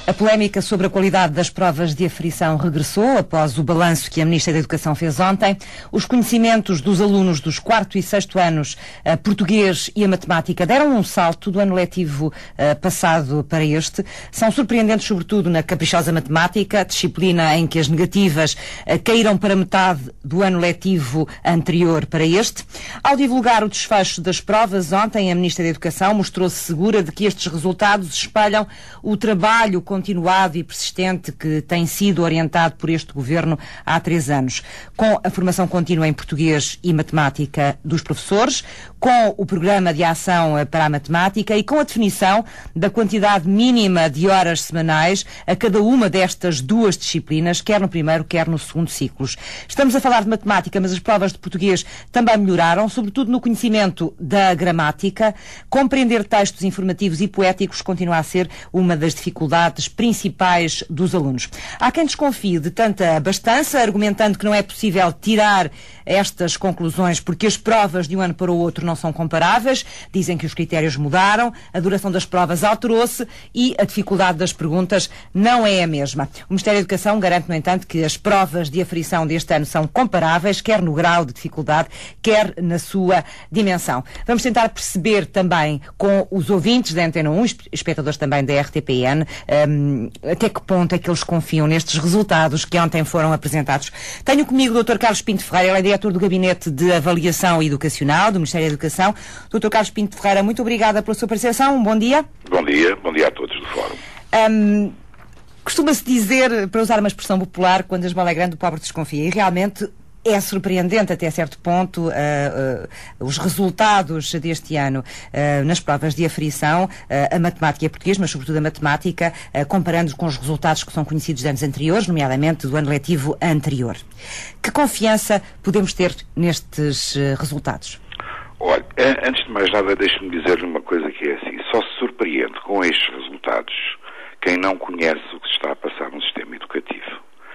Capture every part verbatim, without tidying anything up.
A polémica sobre a qualidade das provas de aferição regressou após o balanço que a Ministra da Educação fez ontem. Os conhecimentos dos alunos dos quarto e sexto anos, a português e a matemática, deram um salto do ano letivo uh, passado para este. São surpreendentes, sobretudo, na caprichosa matemática, disciplina em que as negativas uh, caíram para metade do ano letivo anterior para este. Ao divulgar o desfecho das provas ontem, a Ministra da Educação mostrou-se segura de que estes resultados espelham o trabalho continuado e persistente que tem sido orientado por este Governo há três anos, com a formação contínua em português e matemática dos professores, com o programa de ação para a matemática e com a definição da quantidade mínima de horas semanais a cada uma destas duas disciplinas, quer no primeiro, quer no segundo ciclos. Estamos a falar de matemática, mas as provas de português também melhoraram, sobretudo no conhecimento da gramática. Compreender textos informativos e poéticos continua a ser uma das dificuldades principais dos alunos. Há quem desconfie de tanta abastança, argumentando que não é possível tirar estas conclusões porque as provas de um ano para o outro não são comparáveis. Dizem que os critérios mudaram, a duração das provas alterou-se e a dificuldade das perguntas não é a mesma. O Ministério da Educação garante, no entanto, que as provas de aferição deste ano são comparáveis, quer no grau de dificuldade, quer na sua dimensão. Vamos tentar perceber também com os ouvintes da Antena um, espectadores também da R T P N, um, até que ponto é que eles confiam nestes resultados que ontem foram apresentados. Tenho comigo o doutor Carlos Pinto Ferreira, ele é diretor do Gabinete de Avaliação Educacional do Ministério da Educação. doutor Carlos Pinto Ferreira, muito obrigada pela sua participação. Um bom dia. Bom dia, bom dia a todos do Fórum. Um, costuma-se dizer, para usar uma expressão popular, quando a esmola é grande, o pobre desconfia. E realmente é surpreendente até certo ponto uh, uh, os resultados deste ano uh, nas provas de aferição, uh, a matemática e a português, mas sobretudo a matemática, uh, comparando com os resultados que são conhecidos de anos anteriores, nomeadamente do ano letivo anterior. Que confiança podemos ter nestes uh, resultados? Olha, antes de mais nada, deixe-me dizer-lhe uma coisa que é assim, só se surpreende com estes resultados quem não conhece o que se está a passar no sistema educativo.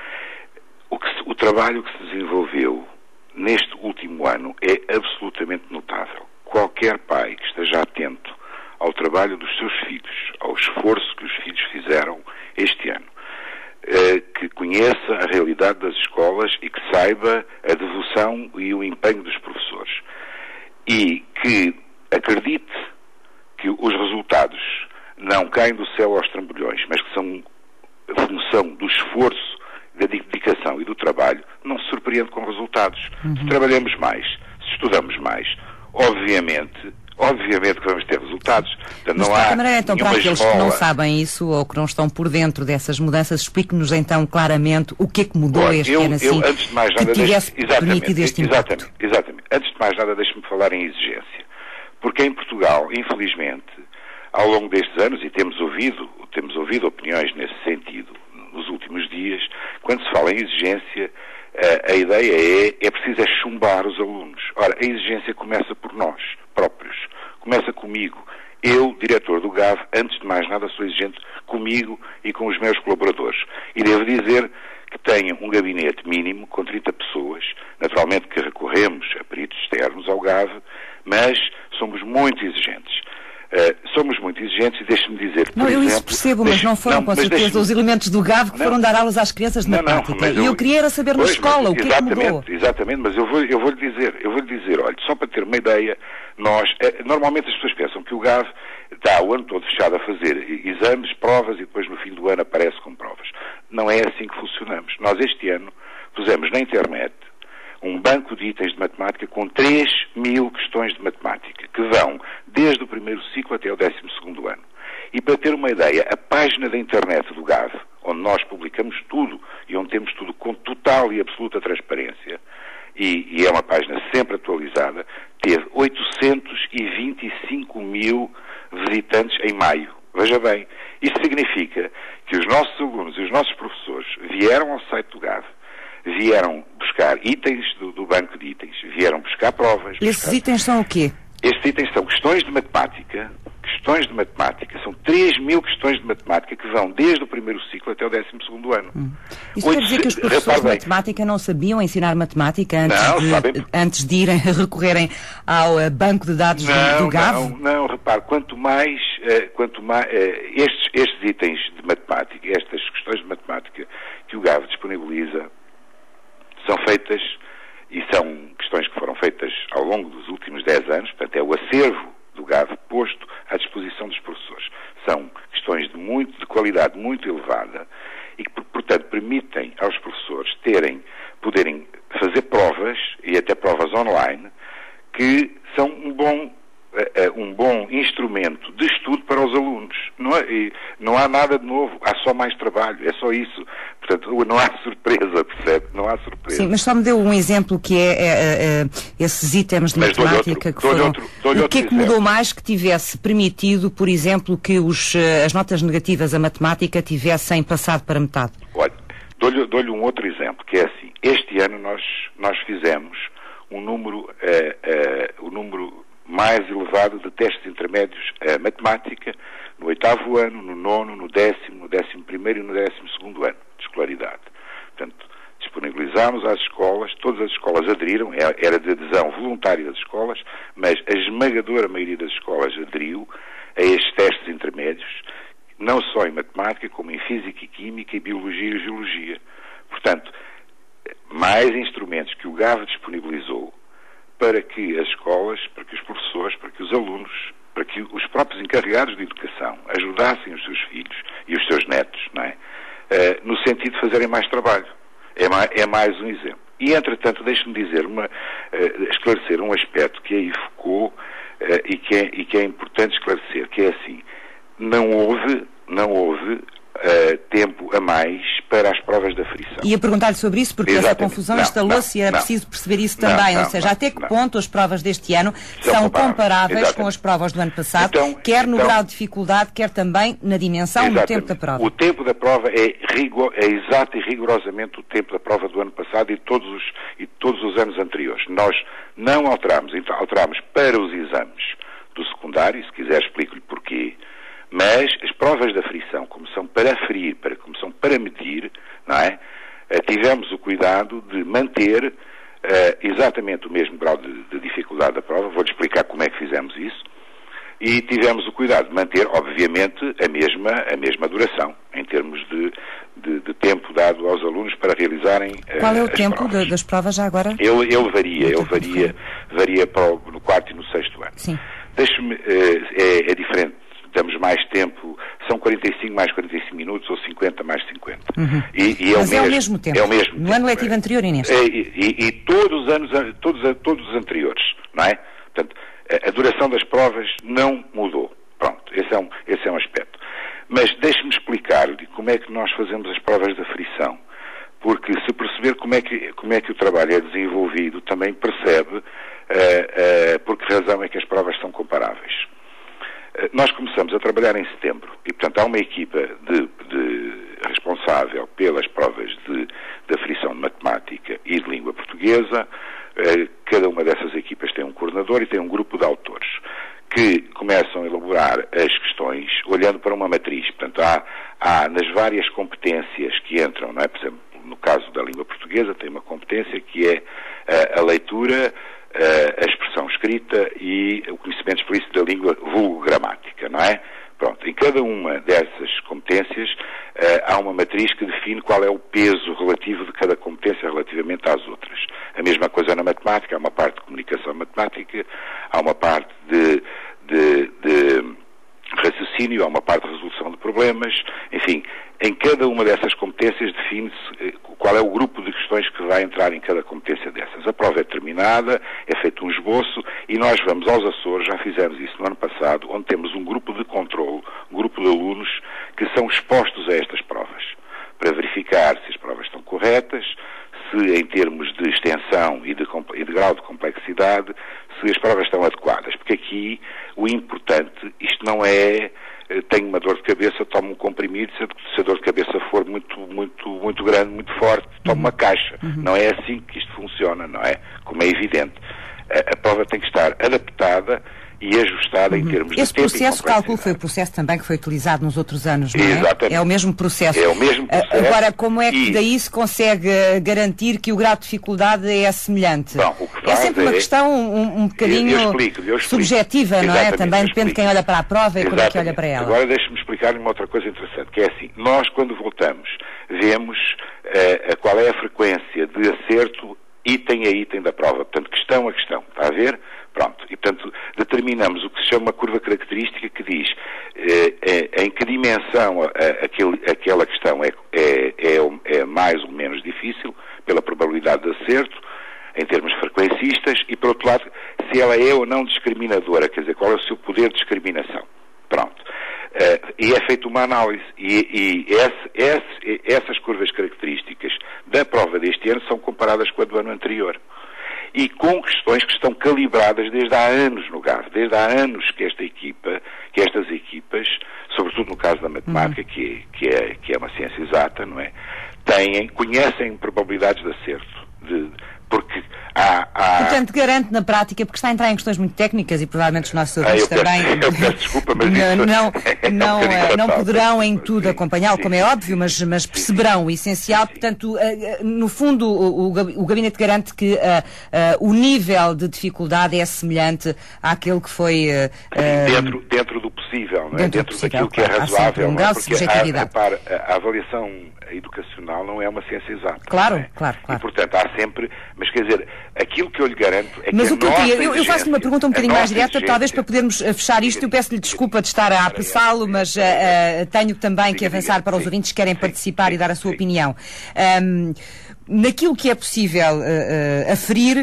O, que se, o trabalho que se desenvolveu neste último ano é absolutamente notável. Qualquer pai que esteja atento ao trabalho dos seus filhos, ao esforço que os filhos fizeram este ano, eh, que conheça a realidade das escolas e que saiba a devoção e o empenho dos professores e que acredite que os resultados não caem do céu aos trambolhões, mas que são a função do esforço, da dedicação e do trabalho, não se surpreende com resultados. Uhum. Se trabalhamos mais, se estudamos mais, obviamente, obviamente que vamos ter resultados. Portanto, mas, não de há qualquer maneira, então, para aqueles esmola... que não sabem isso ou que não estão por dentro dessas mudanças, explique-nos então claramente o que é que mudou Olha, este eu, ano assim, eu, antes de mais nada, que tivesse deixe... permitido este impacto. Exatamente, exatamente. Antes de mais nada, deixe-me falar em exigência. Porque em Portugal, infelizmente, ao longo destes anos, e temos ouvido, temos ouvido opiniões nesse sentido nos últimos dias, quando se fala em exigência, a, a ideia é, é preciso é chumbar os alunos. Ora, a exigência começa por nós próprios, começa comigo. Eu, diretor do G A V, antes de mais nada sou exigente comigo e com os meus colaboradores. E devo dizer que tenho um gabinete mínimo com trinta pessoas, naturalmente que recorremos a peritos externos ao G A V, mas somos muito exigentes. Uh, somos muito exigentes e deixe-me dizer... Não, eu exemplo, isso percebo, mas não foram, não, com certeza, os elementos do G A V que não, foram dar aulas às crianças de matemática. E eu, eu queria era saber pois, na escola o que é que mudou. Exatamente, mas eu vou, eu vou lhe dizer, eu vou lhe dizer, olha, só para ter uma ideia, nós, eh, normalmente as pessoas pensam que o G A V está o ano todo fechado a fazer exames, provas e depois no fim do ano aparece com provas. Não é assim que funcionamos. Nós este ano pusemos na internet um banco de itens de matemática com três mil questões de matemática, que vão desde o primeiro ciclo até o décimo segundo ano. E para ter uma ideia, a página da internet do G A V, onde nós publicamos tudo e onde temos tudo com total e absoluta transparência, e, e é uma página sempre atualizada, teve oitocentos e vinte e cinco mil visitantes em maio. Veja bem, isso significa que os nossos alunos e os nossos professores vieram ao site do G A V, vieram buscar itens do, do banco de itens, vieram buscar provas. Esses buscar... itens são o quê? Estes itens são questões de matemática, questões de matemática, são três mil questões de matemática que vão desde o primeiro ciclo até o décimo segundo ano. Hum. Isso quer dizer que os professores de matemática não sabiam ensinar matemática antes, não, de, sabem... antes de irem recorrerem ao uh, banco de dados não, do, do G A V? Não, não, repare, quanto mais, uh, quanto mais uh, estes, estes itens de matemática, estas questões de matemática que o G A V disponibiliza, são feitas, e são questões que foram feitas ao longo dos últimos dez anos, portanto é o acervo do G A V posto à disposição dos professores. São questões de, muito, de qualidade muito elevada e que, portanto, permitem aos professores terem, poderem fazer provas, e até provas online, que são um bom, uh, um bom instrumento de estudo para os alunos. Não, é, e não há nada de novo, há só mais trabalho, é só isso. Portanto, não há surpresa, percebe? Não há surpresa. Sim, mas só me deu um exemplo que é, é, é esses itens de mas matemática outro, que foram... Outro, o que é que mudou exemplo. mais que tivesse permitido, por exemplo, que os, as notas negativas a matemática tivessem passado para metade? Olha, dou-lhe, dou-lhe um outro exemplo, que é assim. Este ano nós, nós fizemos um número, uh, uh, o número mais elevado de testes intermédios a matemática no oitavo ano, no nono, no décimo, no décimo primeiro e no décimo segundo ano de escolaridade. Portanto, disponibilizámos às escolas, todas as escolas aderiram, era de adesão voluntária das escolas, mas a esmagadora maioria das escolas aderiu a estes testes intermédios, não só em matemática, como em física e química, e biologia e geologia. Portanto, mais instrumentos que o G A V disponibilizou para que as escolas, para que os professores, para que os alunos, para que os próprios encarregados de educação ajudassem os seus filhos e os seus netos, não é? Uh, no sentido de fazerem mais trabalho. É mais, é mais um exemplo. E, entretanto, deixe-me dizer, uma, uh, esclarecer um aspecto que aí focou uh, e, que é, e que é importante esclarecer, que é assim, não houve, não houve Uh, tempo a mais para as provas da aferição. Ia perguntar-lhe sobre isso, porque Exatamente. essa confusão instalou-se e era não, preciso perceber isso também. Não, não, Ou seja, não, até que não. ponto as provas deste ano são, são comparáveis, comparáveis com as provas do ano passado, então, quer no então, grau de dificuldade, quer também na dimensão Exatamente. do tempo da prova. O tempo da prova é, rigor, é exato e rigorosamente o tempo da prova do ano passado e todos os, e todos os anos anteriores. Nós não alteramos, então, alteramos para os exames do secundário, se quiser explico-lhe porquê. Mas as provas de aferição, como são para aferir, para, como são para medir, não é? Uh, tivemos o cuidado de manter uh, exatamente o mesmo grau de, de dificuldade da prova. Vou-lhe explicar como é que fizemos isso. E tivemos o cuidado de manter, obviamente, a mesma, a mesma duração, em termos de, de, de tempo dado aos alunos para realizarem uh, Qual é o as tempo provas. De, das provas já agora? Ele, ele varia, ele varia, varia para o, no quarto e no sexto ano. Sim. Deixe-me, uh, é, é diferente. Damos mais tempo, são quarenta e cinco mais quarenta e cinco minutos ou cinquenta mais cinquenta. Uhum. E, e é Mas o é mesmo, o mesmo tempo. É o mesmo no tempo, ano letivo é. anterior e neste. É, e, e, e todos os anos, todos, todos os anteriores, não é? Portanto, a, a duração das provas não mudou. Pronto, esse é um, esse é um aspecto. Mas deixe-me explicar-lhe como é que nós fazemos as provas de aferição. Porque se perceber como é que, como é que o trabalho é desenvolvido, também percebe uh, uh, por que razão é que as provas são comparáveis. Nós começamos a trabalhar em setembro e, portanto, há uma equipa de, de responsável pelas provas de, de aferição de matemática e de língua portuguesa. Cada uma dessas equipas tem um coordenador e tem um grupo de autores que começam a elaborar as questões olhando para uma matriz. Portanto, há, há nas várias competências que entram, não é? Por exemplo, no caso da língua portuguesa, tem uma competência que é a, a leitura, a expressão escrita e o conhecimento explícito da língua vulgo gramática, não é? Pronto, em cada uma dessas competências uh, há uma matriz que define qual é o peso relativo de cada competência relativamente às outras. A mesma coisa na matemática, há uma parte de comunicação matemática, há uma parte de, de, de raciocínio, há uma parte de resolução de problemas, enfim, em cada uma dessas competências define-se qual é o grupo de questões que vai entrar em cada competência dessas. A prova é terminada, é feito um esboço e nós vamos aos Açores, já fizemos isso no ano passado, onde temos um grupo de controle, um grupo de alunos que são expostos a estas provas, para verificar se as provas estão corretas, se em termos de extensão e de, e de grau de complexidade, se as provas estão adequadas. Porque aqui o importante, isto não é, tenho uma dor de cabeça, tomo um comprimido, se a dor de cabeça for muito, muito, muito grande, muito forte, tomo uma caixa. Uhum. Não é assim que isto funciona, não é? Como é evidente. A, a prova tem que estar adaptada e ajustada uhum. em termos Esse de tempo. Esse processo, calculo, foi o processo também que foi utilizado nos outros anos, não é? Exatamente. É o mesmo processo. É o mesmo processo. Agora, como é que e... daí se consegue garantir que o grau de dificuldade é semelhante? Bom, o que é sempre uma é... questão um, um bocadinho eu, eu explico, eu explico. subjetiva, não Exatamente, é? Também depende de quem olha para a prova e como é que olha para ela. Agora deixe-me explicar-lhe uma outra coisa interessante, que é assim, nós quando voltamos, vemos uh, qual é a frequência de acerto item a item da prova, portanto, questão a questão, está a ver? Pronto, e portanto, determinamos o que se chama uma curva característica que diz eh, eh, em que dimensão a, a, aquele, aquela questão é, é, é, é mais ou menos difícil, pela probabilidade de acerto, em termos frequencistas, e por outro lado, se ela é ou não discriminadora, quer dizer, qual é o seu poder de discriminação. Pronto. Uh, e é feita uma análise, e, e esse, esse, essas curvas características da prova deste ano são comparadas com a do ano anterior. E com questões que estão calibradas desde há anos no G A V, desde há anos que esta equipa, que estas equipas, sobretudo no caso da matemática, uhum. que, é, que, é, que é uma ciência exata, não é? Têm, conhecem probabilidades de acerto, de, porque há, há... Portanto, garante na prática, porque está a entrar em questões muito técnicas e provavelmente os nossos ouvintes ah, eu também peço, eu peço desculpa, mas não, isso não, é não, um não poderão em tudo sim, acompanhá-lo, como é óbvio, mas, mas perceberão o essencial. Sim. Portanto, no fundo, o, o gabinete garante que uh, uh, o nível de dificuldade é semelhante àquele que foi... Uh, sim, dentro, dentro do possível, não é? Dentro, dentro possível, daquilo claro. que é razoável. Um grau de subjetividade. A, a, a avaliação educacional não é uma ciência exata. Claro, é? claro, claro. E, portanto, há sempre... Mas, quer dizer, aquilo que eu lhe garanto é mas que o que eu, queria, eu, eu faço-lhe uma pergunta um bocadinho mais direta, talvez para podermos fechar isto. Eu peço-lhe desculpa de estar a apressá-lo, mas uh, uh, tenho também que avançar para os ouvintes que querem participar e dar a sua opinião. Um, naquilo que é possível uh, uh, aferir,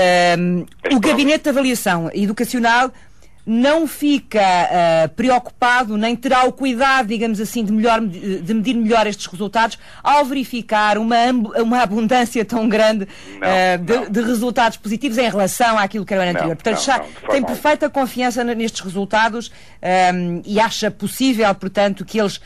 um, o Gabinete de Avaliação Educacional não fica uh, preocupado, nem terá o cuidado, digamos assim, de, melhor, de medir melhor estes resultados ao verificar uma, uma abundância tão grande não, uh, de, não. de resultados positivos em relação àquilo que era o ano anterior. Portanto, não, já não, tem perfeita confiança nestes resultados um, e acha possível, portanto, que eles uh,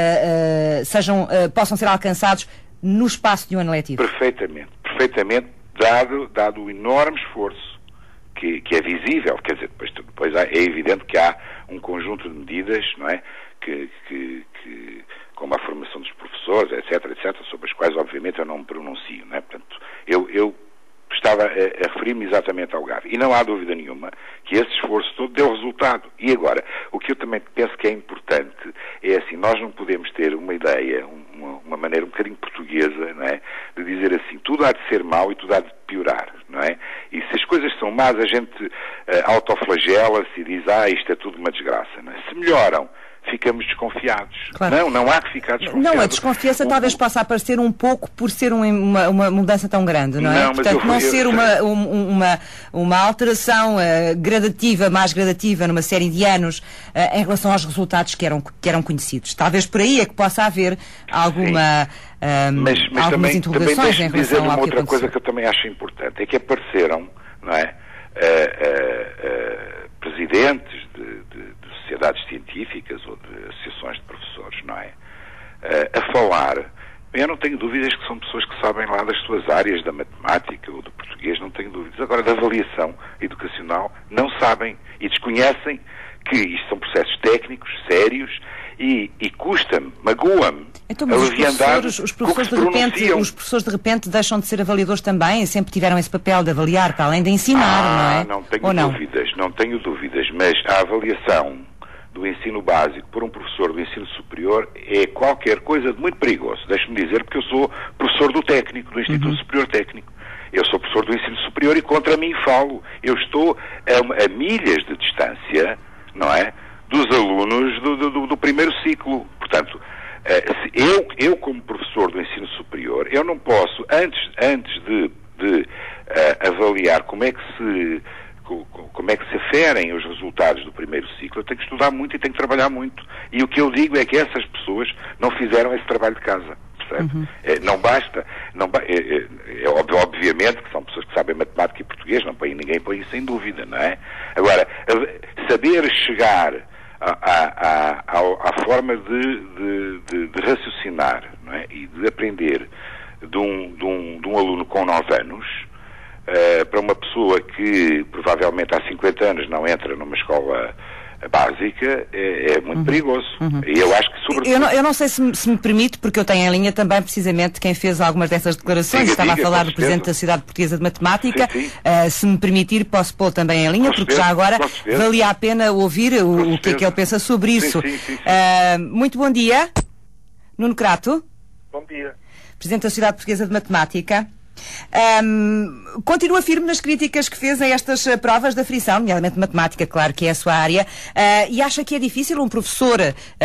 uh, sejam, uh, possam ser alcançados no espaço de um ano letivo? Perfeitamente, perfeitamente, dado, dado o enorme esforço Que, que é visível, quer dizer, depois, depois há, é evidente que há um conjunto de medidas, não é, que, que, que, como a formação dos professores, etc, etc, sobre as quais, obviamente, eu não me pronuncio, não é? Portanto, eu, eu estava a, a referir-me exatamente ao G A V, e não há dúvida nenhuma que esse esforço todo deu resultado. E agora, o que eu também penso que é importante é assim, nós não podemos ter uma ideia, uma, uma maneira um bocadinho portuguesa, não é, de dizer assim, tudo há de ser mau e tudo há de piorar, não é? E se as coisas são más, a gente uh, autoflagela-se e diz, ah, isto é tudo uma desgraça, não é? Se melhoram, ficamos desconfiados. Claro. Não, não há que ficar desconfiados. Não, a desconfiança o, talvez possa aparecer um pouco por ser um, uma, uma mudança tão grande, não é? Não, Portanto, eu, não eu, ser eu, uma, uma, uma alteração uh, gradativa, mais gradativa numa série de anos uh, em relação aos resultados que eram, que eram conhecidos. Talvez por aí é que possa haver alguma... Um, mas, mas algumas também, interrogações também em relação dizer ao uma outra que coisa que eu também acho importante, é que apareceram, não é, uh, uh, uh, presidentes de, de, de sociedades científicas ou de associações de professores, não é, uh, a falar. Eu não tenho dúvidas que são pessoas que sabem lá das suas áreas, da matemática ou do português, não tenho dúvidas. Agora, da avaliação educacional, não sabem e desconhecem que isto são processos técnicos, sérios, e, e custa-me, magoa-me. Então, mas os professores, os, professores de repente, os professores de repente deixam de ser avaliadores também? Sempre tiveram esse papel de avaliar, para além de ensinar, ah, não é? Não tenho Ou não? dúvidas, não tenho dúvidas, mas a avaliação do ensino básico por um professor do ensino superior é qualquer coisa de muito perigoso. Deixe-me dizer, porque eu sou professor do técnico, do Instituto uhum. Superior Técnico. Eu sou professor do ensino superior e contra mim falo. Eu estou a, a milhas de distância, não é, dos alunos do, do, do primeiro ciclo. Portanto, eu, eu como professor do ensino superior, eu não posso, antes, antes de, de uh, avaliar como é que se... como é que se aferem os resultados do primeiro ciclo, eu tenho que estudar muito e tenho que trabalhar muito. E o que eu digo é que essas pessoas não fizeram esse trabalho de casa, percebe? Uhum. É, não basta, não ba é, é, é, obviamente que são pessoas que sabem matemática e português, não põe, ninguém põe isso sem dúvida, não é? Agora, saber chegar à, à, à, à forma de, de, de, de raciocinar, não é? E de aprender de um, de um, de um aluno com nove anos, uh, para uma pessoa que provavelmente há cinquenta anos não entra numa escola básica, é, é muito uhum. perigoso. Uhum. E eu acho que, sobretudo... Eu não, eu não sei se me, se me permite, porque eu tenho em linha também, precisamente, quem fez algumas dessas declarações. Diga, Estava diga, a falar do Presidente da Sociedade Portuguesa de Matemática. Sim, sim. Uh, se me permitir, posso pô-lo também em linha, com porque certeza, já agora valia a pena ouvir o, o que é que ele pensa sobre isso. Sim, sim, sim, sim. Uh, muito bom dia. Nuno Crato. Bom dia. Presidente da Sociedade Portuguesa de Matemática. Um, continua firme nas críticas que fez a estas uh, provas de aferição, nomeadamente matemática, claro que é a sua área, uh, e acha que é difícil um professor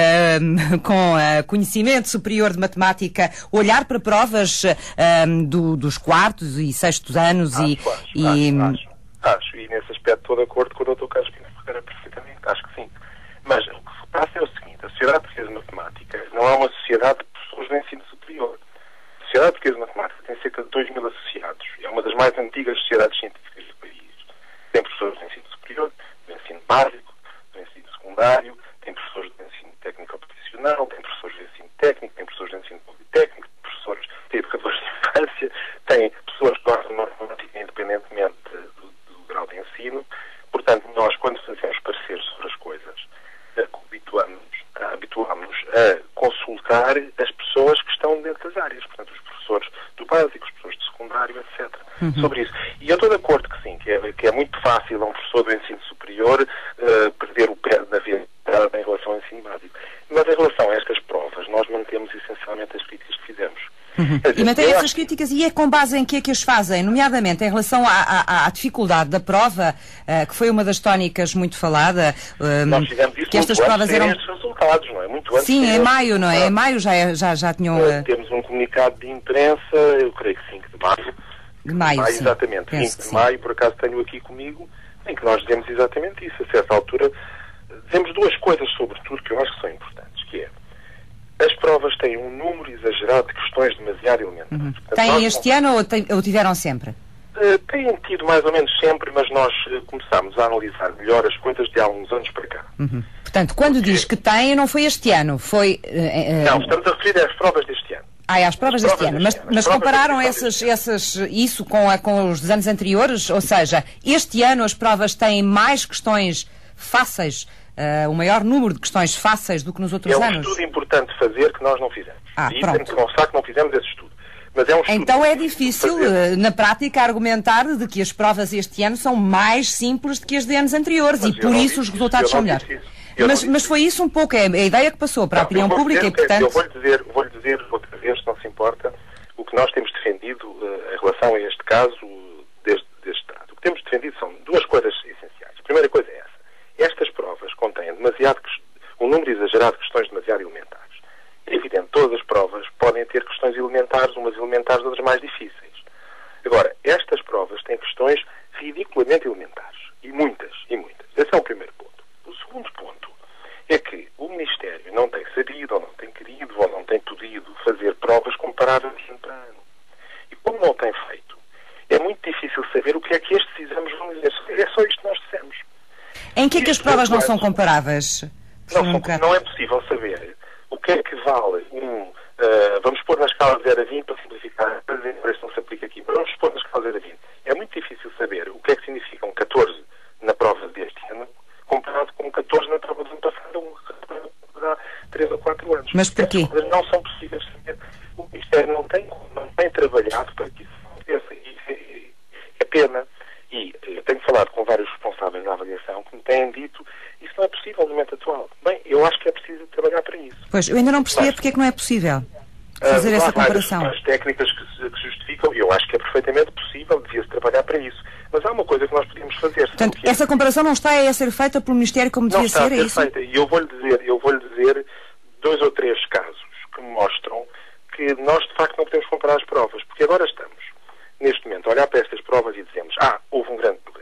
uh, com uh, conhecimento superior de matemática olhar para provas uh, um, do, dos quartos e sextos anos acho, e, acho, e... Acho, acho, acho, e nesse aspecto estou de acordo com o doutor Carlos Pina Ferreira perfeitamente, acho que sim. Mas o que se passa é o seguinte: a Sociedade Portuguesa de Matemática não é uma sociedade de pessoas do ensino superior. A Sociedade Portuguesa de Matemática tem cerca de dois mil associados. É uma das mais antigas sociedades científicas do país. Tem professores do ensino superior, do ensino básico, do ensino secundário, tem professores do ensino técnico profissional, tem professores do ensino técnico, tem professores do ensino politécnico, professores, tem educadores de infância, tem pessoas que gostam de matemática independentemente do, do grau de ensino. Portanto, nós, quando fazemos pareceres sobre as coisas, habituamos-nos habituamos a consultar as pessoas que estão dentro das áreas, portanto, os professores do básico, os professores do secundário, etcétera. Uhum. Sobre isso. E eu estou de acordo que sim, que é, que é muito fácil a um professor do ensino superior uh, perder o pé na vida em relação ao ensino básico. Mas em relação a estas provas, nós mantemos essencialmente as críticas que fizemos. Uhum. Dizer, e mantém essas críticas, e é com base em que é que as fazem, nomeadamente em relação à, à, à dificuldade da prova, uh, que foi uma das tónicas muito falada, uh, nós fizemos isso que estas muito provas eram estes resultados, não é? Muito antes. Sim, em maio, não é? Em maio já, já, já tinham... Uh... Temos um comunicado de imprensa, eu creio que cinco de maio. De maio, maio sim. Exatamente, cinco de maio, por acaso tenho aqui comigo, em que nós dizemos exatamente isso. A certa altura, dizemos duas coisas, sobretudo, que eu acho que são importantes, que é: as provas têm um número exagerado de questões demasiado elementares. Uhum. Portanto, têm este não... ano ou, tem, ou tiveram sempre? Uh, têm tido mais ou menos sempre, mas nós uh, começámos a analisar melhor as coisas de há uns anos para cá. Uhum. Portanto, quando Porque... diz que têm, não foi este ano, foi... Uh, uh... Não, estamos a referir às provas deste ano. Ah, é às provas, provas deste ano. Mas, mas compararam essas, essas, isso com, a, com os dos anos anteriores? Ou seja, este ano as provas têm mais questões fáceis, uh, o maior número de questões fáceis do que nos outros anos? anos? É um estudo importante fazer que nós não fizemos. Ah, e pronto. temos que confessar que não fizemos esse estudo. Mas é um estudo então é difícil, na prática, argumentar de que as provas este ano são mais simples do que as de anos anteriores mas e por isso os resultados são melhores. Mas, mas foi isso um pouco, é a ideia que passou para não, a opinião pública e, portanto... Eu vou-lhe dizer, vou dizer outra vez, se não se importa, o que nós temos defendido uh, em relação a este caso deste, deste Estado. O que temos defendido são duas coisas essenciais. A primeira coisa é essa. Estas provas contêm demasiado, um número exagerado de questões demasiado elementares. É evidente, todas as provas podem ter questões elementares, umas elementares, outras mais difíceis. Agora, estas provas têm questões ridiculamente elementares. E muitas, e muitas. Esse é o primeiro ponto. O segundo ponto é que o Ministério não tem sabido, ou não tem querido, ou não tem podido fazer provas comparáveis ano para ano. E como não tem feito, é muito difícil saber o que é que estes exames vão dizer. É só isto que nós dissemos. Em que é que as provas não são comparáveis? Não, são, não é possível saber o que é que vale um... Uh, vamos pôr na escala de zero a vinte, para simplificar, para dizer que isto não se aplica aqui, mas vamos pôr na escala de zero a vinte. É muito difícil saber o que é que significa um catorze na prova deste ano, comparado com um catorze na prova do ano passado, um há três ou quatro anos. Mas porquê? As coisas não são possíveis de saber. O Ministério não tem, não tem trabalhado para que isso aconteça. Isso é, é pena. E eu tenho falado com vários responsáveis da avaliação que me têm dito isso não é possível no momento atual. Bem, eu acho que é preciso trabalhar para isso. Pois, eu ainda não percebi Mas, porque é que não é possível fazer uh, essa comparação. Há as técnicas que, que justificam, e eu acho que é perfeitamente possível, devia-se trabalhar para isso. Mas há uma coisa que nós podíamos fazer. Portanto, essa comparação não está a ser feita pelo Ministério como devia ser, é isso? Não está a ser feita. E eu vou-lhe dizer, eu vou-lhe dizer dois ou três casos que me mostram que nós, de facto, não podemos comparar as provas. Porque agora estamos, neste momento, a olhar para estas provas e dizemos, ah, houve um grande progresso.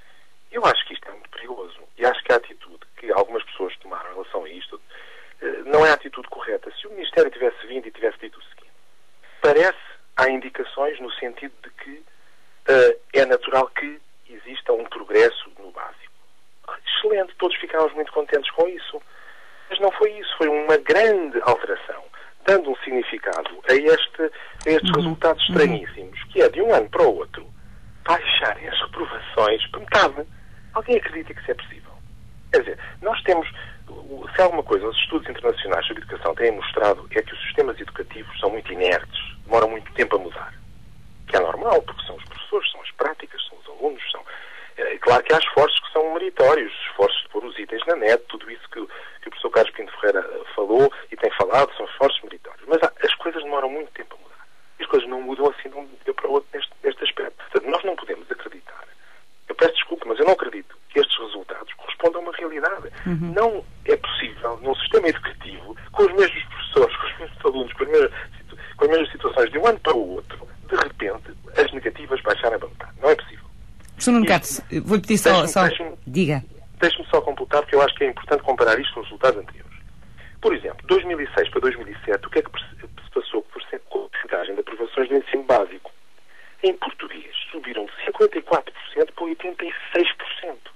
Eu acho que isto é muito perigoso. E acho que a atitude que algumas pessoas tomaram em relação a isto não é a atitude correta. Se o Ministério tivesse vindo e tivesse dito o seguinte: parece, há indicações no sentido de que uh, é natural que exista um progresso no básico. Ah, excelente, todos ficámos muito contentes com isso. Mas não foi isso, foi uma grande alteração, dando um significado a, este, a estes uhum. resultados estranhíssimos, que é de um ano para o outro. Pá, avaliações para metade. Alguém acredita que isso é possível? Quer dizer, nós temos, se alguma coisa os estudos internacionais sobre educação têm mostrado, é que os sistemas educativos são muito inertes, demoram muito tempo a mudar. Que é normal, porque são os professores, são as práticas, são os alunos, são... É claro que há esforços que são meritórios, esforços de pôr os itens na net, tudo isso que, que o professor Carlos Pinto Ferreira falou e tem falado, são esforços meritórios. Mas há, as coisas demoram muito tempo a mudar. As coisas não mudam assim de um dia para o outro neste, neste aspecto. Portanto, nós não podemos acreditar. Eu peço desculpa, mas eu não acredito que estes resultados correspondam a uma realidade. Uhum. Não é possível, num sistema educativo, com os mesmos professores, com os mesmos alunos, com as mesmas, com as mesmas situações, de um ano para o outro, de repente, as negativas baixarem a metade. Não é possível. professor Nuno Cato, vou-lhe pedir só... só... Diga. Deixe-me só completar, porque eu acho que é importante comparar isto com os resultados anteriores. Por exemplo, dois mil e seis para dois mil e sete, o que é que se passou com a porcentagem de aprovações do ensino básico? Em português, subiram de cinquenta e quatro por cento para oitenta e seis por cento.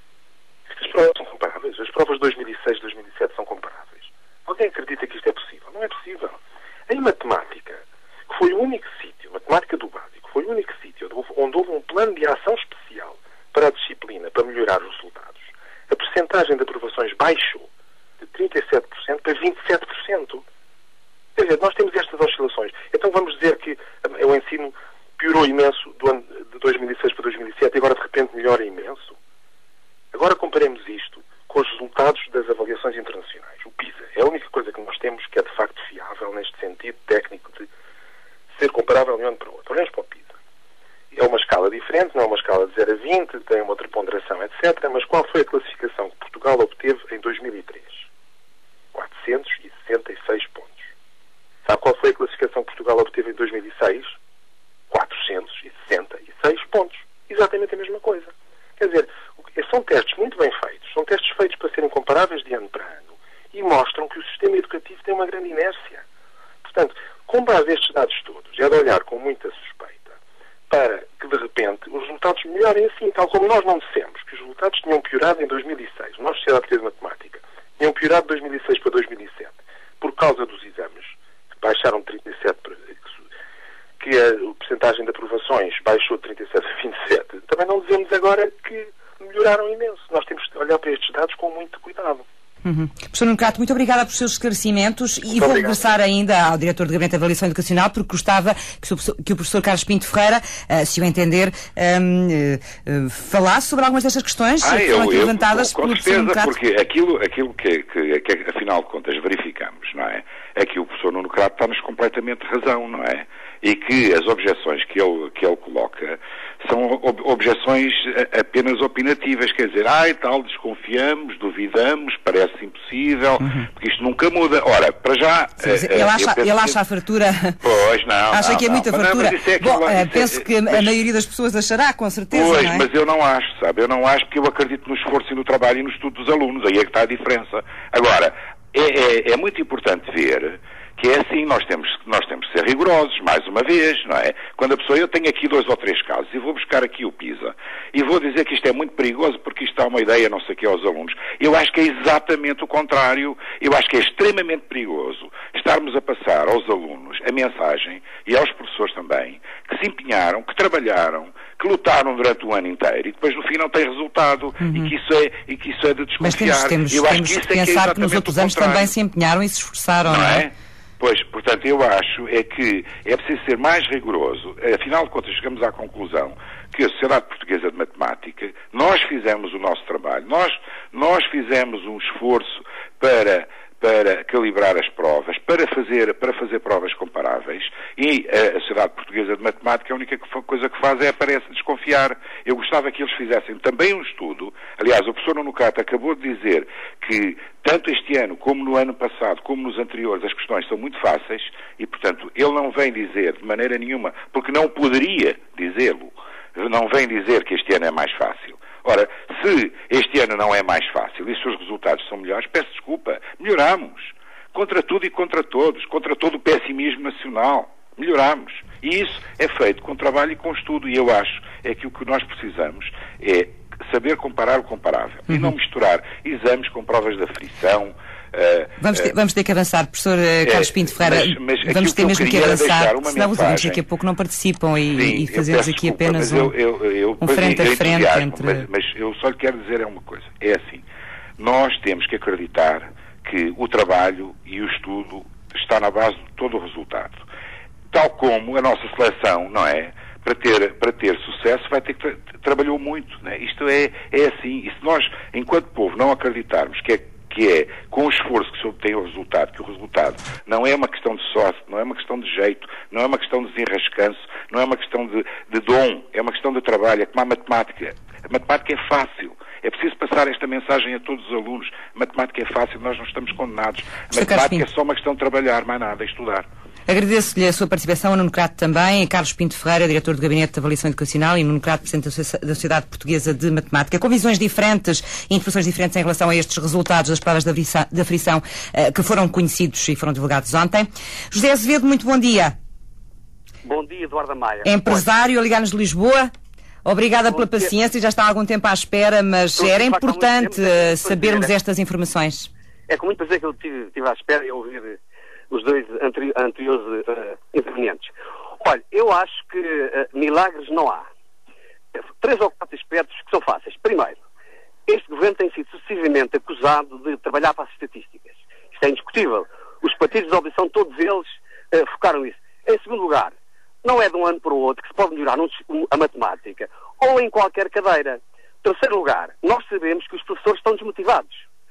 Estas provas são comparáveis. As provas de dois mil e seis e dois mil e sete são comparáveis. Alguém acredita que isto é possível? Não é possível. Em matemática, que foi o único sítio, matemática do básico, foi o único sítio onde houve um plano de ação especial para a disciplina, para melhorar os resultados, a percentagem de aprovações baixou de trinta e sete por cento para vinte e sete por cento. Quer dizer, nós temos estas oscilações. Então vamos dizer que o ensino piorou imenso do ano de dois mil e seis para dois mil e sete e agora de repente melhora imenso. Agora comparemos isto com os resultados das avaliações internacionais. O PISA é a única coisa que nós temos que é de facto fiável neste sentido técnico de ser comparável de um ano para o outro. Olhamos para o PISA. É uma escala diferente, não é uma escala de zero a vinte, tem uma outra ponderação, etcétera. Mas qual foi a classificação que Portugal obteve em dois mil e três? quatrocentos e sessenta e seis pontos. Sabe qual foi a classificação que Portugal obteve em dois mil e seis? quatrocentos e sessenta e seis pontos. Exatamente a mesma coisa. Quer dizer, são testes muito bem feitos, são testes feitos para serem comparáveis de ano para ano e mostram que o sistema educativo tem uma grande inércia. Portanto, com base nestes dados todos, é de olhar com muita suspeita para que, de repente, os resultados melhorem assim, tal como nós não dissemos que os resultados tinham piorado em dois mil e seis. Nós, Sociedade Portuguesa de Matemática, tinham piorado de dois mil e seis para dois mil e sete por causa dos exames, que baixaram de trinta e sete por cento, que a percentagem de aprovações baixou de trinta e sete a vinte e sete. Também não dizemos agora que melhoraram imenso. Nós temos que olhar para estes dados com muito cuidado. Uhum. Professor Nuno Cato, muito obrigada por seus esclarecimentos muito e vou obrigado. regressar ainda ao diretor do Gabinete de Avaliação Educacional porque gostava que o professor, que o professor Carlos Pinto Ferreira, uh, se o entender, um, uh, uh, falasse sobre algumas destas questões ah, que foram aqui eu, levantadas com, com pelo professor Nuno Cato. Porque aquilo, aquilo que, que, que, afinal de contas, verificamos, não é? É que o professor Nuno Cato está-nos completamente razão, não é? E que as objeções que ele, que ele coloca são ob objeções apenas opinativas, quer dizer, ai tal, desconfiamos, duvidamos, parece impossível, uhum. porque isto nunca muda. Ora, para já... Sim, ele, acha, ele acha a fartura... Pois, não, Acha não, que é não, muita não, fartura. Mas é Bom, é, penso é, que mas, a maioria das pessoas achará, com certeza, Pois, não é? mas eu não acho, sabe? Eu não acho porque eu acredito no esforço e no trabalho e no estudo dos alunos. Aí é que está a diferença. Agora, é, é, é muito importante ver que é assim, nós temos, nós temos que ser rigorosos, mais uma vez, não é? Quando a pessoa, eu tenho aqui dois ou três casos e vou buscar aqui o PISA e vou dizer que isto é muito perigoso porque isto dá uma ideia, não sei o que, aos alunos. Eu acho que é exatamente o contrário. Eu acho que é extremamente perigoso estarmos a passar aos alunos a mensagem e aos professores também, que se empenharam, que trabalharam, que lutaram durante o ano inteiro e depois no fim não tem resultado uhum. e, que isso é, e que isso é de desconfiar. Mas temos, temos, eu temos acho que isso que pensar é que, é que nos outros anos também se empenharam e se esforçaram, não, não é? é? Pois, portanto, eu acho é que é preciso ser mais rigoroso. Afinal de contas, chegamos à conclusão que a Sociedade Portuguesa de Matemática, nós fizemos o nosso trabalho, nós, nós fizemos um esforço para, para calibrar as provas, para fazer, para fazer provas comparáveis, e a Sociedade Portuguesa de Matemática, a única coisa que faz é aparece desconfiar. Eu gostava que eles fizessem também um estudo. Aliás, o professor Nuno Cato acabou de dizer que tanto este ano, como no ano passado, como nos anteriores, as questões são muito fáceis e, portanto, ele não vem dizer de maneira nenhuma, porque não poderia dizê-lo, não vem dizer que este ano é mais fácil. Ora, se este ano não é mais fácil e se os resultados são melhores, peço desculpa, melhoramos. Contra tudo e contra todos, contra todo o pessimismo nacional, melhoramos. E isso é feito com trabalho e com estudo. E eu acho é que o que nós precisamos é saber comparar o comparável uhum. e não misturar exames com provas de aflição, Uh, vamos, ter, uh, vamos ter que avançar, professor uh, Carlos Pinto Ferreira. Mas, mas vamos ter que mesmo que avançar, senão mensagem, os ouvintes daqui a pouco não participam e, sim, e fazemos aqui desculpa, apenas um, eu, eu, eu, um frente a frente entre... Mas, mas eu só lhe quero dizer é uma coisa. É assim, nós temos que acreditar que o trabalho e o estudo está na base de todo o resultado. Tal como a nossa seleção, não é? Para ter, para ter sucesso vai ter que tra trabalhou muito, não é? Isto é, é assim. E se nós, enquanto povo, não acreditarmos que é, que é com o esforço que se obtém o resultado, que o resultado não é uma questão de sorte, não é uma questão de jeito, não é uma questão de desenrascanço, não é uma questão de, de dom, é uma questão de trabalho, é como a matemática. A matemática é fácil. É preciso passar esta mensagem a todos os alunos. A matemática é fácil, nós não estamos condenados. A matemática é só uma questão de trabalhar, mais nada, é estudar. Agradeço-lhe a sua participação, a Nuno Crato também, a Carlos Pinto Ferreira, diretor do Gabinete de Avaliação Educacional, e Nuno Crato, presidente da Sociedade Portuguesa de Matemática, com visões diferentes e interpretações diferentes em relação a estes resultados das provas de aferição uh, que foram conhecidos e foram divulgados ontem. José Azevedo, muito bom dia. Bom dia, Eduardo Maia. É empresário, a ligar-nos de Lisboa. Obrigada pela paciência, já está há algum tempo à espera, mas era importante sabermos estas informações. É com muito prazer que eu estive, estive à espera e ouvir os dois anteri anteriores uh, intervenientes. Olha, eu acho que uh, milagres não há. Três ou quatro aspectos que são fáceis. Primeiro, este governo tem sido sucessivamente acusado de trabalhar para as estatísticas. Isto é indiscutível. Os partidos de oposição, todos eles, uh, focaram nisso. Em segundo lugar, não é de um ano para o outro que se pode melhorar um, a matemática, ou em qualquer cadeira. Terceiro lugar, nós sabemos que os professores estão desmotivados.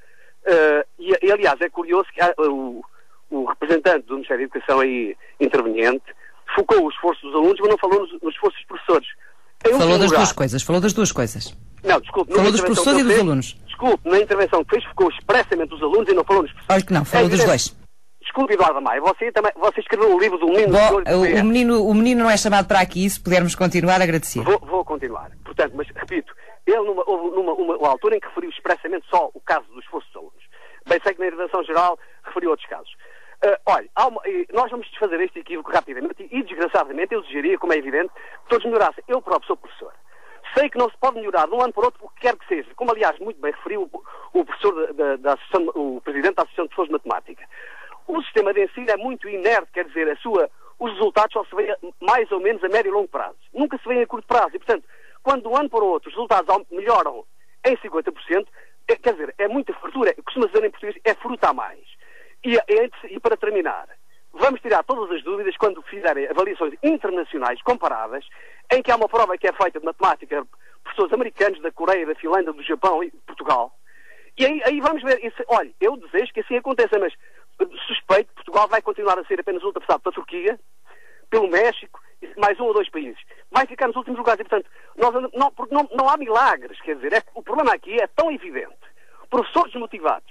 Uh, e, e, aliás, é curioso que uh, o, o representante do Ministério da Educação aí, interveniente, focou o esforço dos alunos, mas não falou no, no esforço dos professores. Em falou das lugar, duas coisas, falou das duas coisas. Não, desculpe. Falou dos professores e dos fez, alunos. Desculpe, na intervenção que fez, focou expressamente dos alunos e não falou nos professores. Olha que não, falou é, dos dois. Desculpe, Eduardo Maia, você, também, você escreveu o livro do Menino... Bom, do o, menino o menino não é chamado para aqui, se pudermos continuar, agradecer. Vou, vou continuar. Portanto, mas, repito, ele numa, houve numa uma, uma altura em que referiu expressamente só o caso do esforço dos alunos. Bem sei que na intervenção geral referiu outros casos. Uh, olha, uma, nós vamos desfazer este equívoco rapidamente e, desgraçadamente, eu desejaria, como é evidente, que todos melhorassem. Eu próprio sou professor. Sei que não se pode melhorar de um ano para o outro o que quer que seja. Como, aliás, muito bem referiu o, o professor da, da, da Associação, o presidente da Associação de Professores de Matemática. O sistema de ensino é muito inerte, quer dizer, a sua, os resultados só se veem mais ou menos a médio e longo prazo. Nunca se veem a curto prazo. E, portanto, quando de um ano para o outro os resultados melhoram em cinquenta por cento, é, quer dizer, é muita fartura. Costuma dizer em português, é fruta a mais. E, e, e para terminar, vamos tirar todas as dúvidas quando fizerem avaliações internacionais comparadas, em que há uma prova que é feita de matemática por pessoas americanas da Coreia, da Finlândia, do Japão e de Portugal. E aí, aí vamos ver. Isso, olha, eu desejo que assim aconteça, mas suspeito que Portugal vai continuar a ser apenas ultrapassado pela Turquia, pelo México, e mais um ou dois países. Vai ficar nos últimos lugares. E, portanto, nós, não, não, não há milagres. Quer dizer, é, o problema aqui é tão evidente. Professores desmotivados.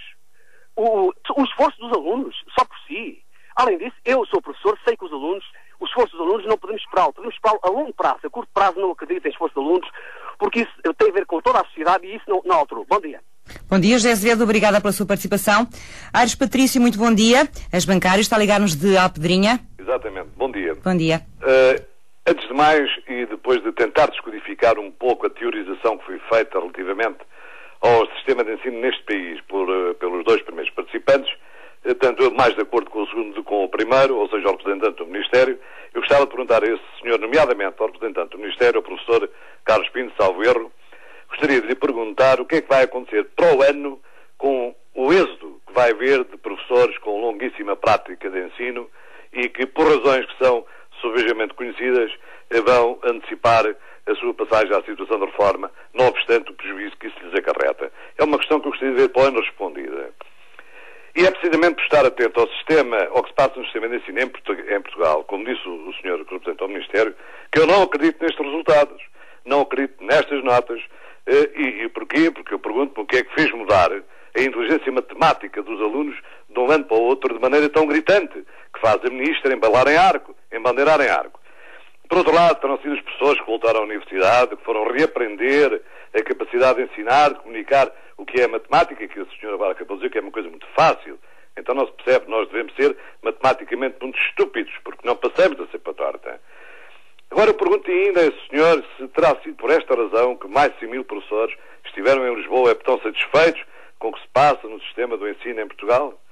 O, o esforço dos alunos, só por si. Além disso, eu sou professor, sei que os alunos, o esforço dos alunos não podemos esperá-lo. Podemos esperá-lo a longo prazo. A curto prazo não acredito em esforço de alunos, porque isso tem a ver com toda a sociedade e isso não, não alterou. Bom dia. Bom dia, José Azevedo, obrigada pela sua participação. Aires Patrício, muito bom dia. És bancário, está a ligar-nos de Alpedrinha. Exatamente, bom dia. Bom dia. Uh, antes de mais, e depois de tentar descodificar um pouco a teorização que foi feita relativamente ao sistema de ensino neste país por, uh, pelos dois primeiros participantes, uh, tanto eu mais de acordo com o segundo do que com o primeiro, ou seja, o representante do Ministério, eu gostava de perguntar a esse senhor, nomeadamente ao representante do Ministério, o professor Carlos Pinto, salvo erro, gostaria de lhe perguntar o que é que vai acontecer para o ano com o êxodo que vai haver de professores com longuíssima prática de ensino e que, por razões que são subejamente conhecidas, vão antecipar a sua passagem à situação de reforma, não obstante o prejuízo que isso lhes acarreta. É uma questão que eu gostaria de ver para o ano respondida. E é precisamente por estar atento ao sistema, ao que se passa no sistema de ensino em Portugal, como disse o senhor que representa o Ministério, que eu não acredito nestes resultados, não acredito nestas notas. Uh, e, e porquê? Porque eu pergunto-me o que é que fez mudar a inteligência matemática dos alunos de um ano para o outro de maneira tão gritante, que faz a ministra embalar em arco, embandeirar em arco. Por outro lado, terão sido as pessoas que voltaram à universidade, que foram reaprender a capacidade de ensinar, de comunicar o que é a matemática, que o senhor agora acabou de dizer que é uma coisa muito fácil. Então não se percebe, nós devemos ser matematicamente muito estúpidos, porque não passamos a ser para torta. Agora eu pergunto ainda a esse senhor se terá sido por esta razão que mais de cem mil professores estiveram em Lisboa e estão satisfeitos com o que se passa no sistema do ensino em Portugal?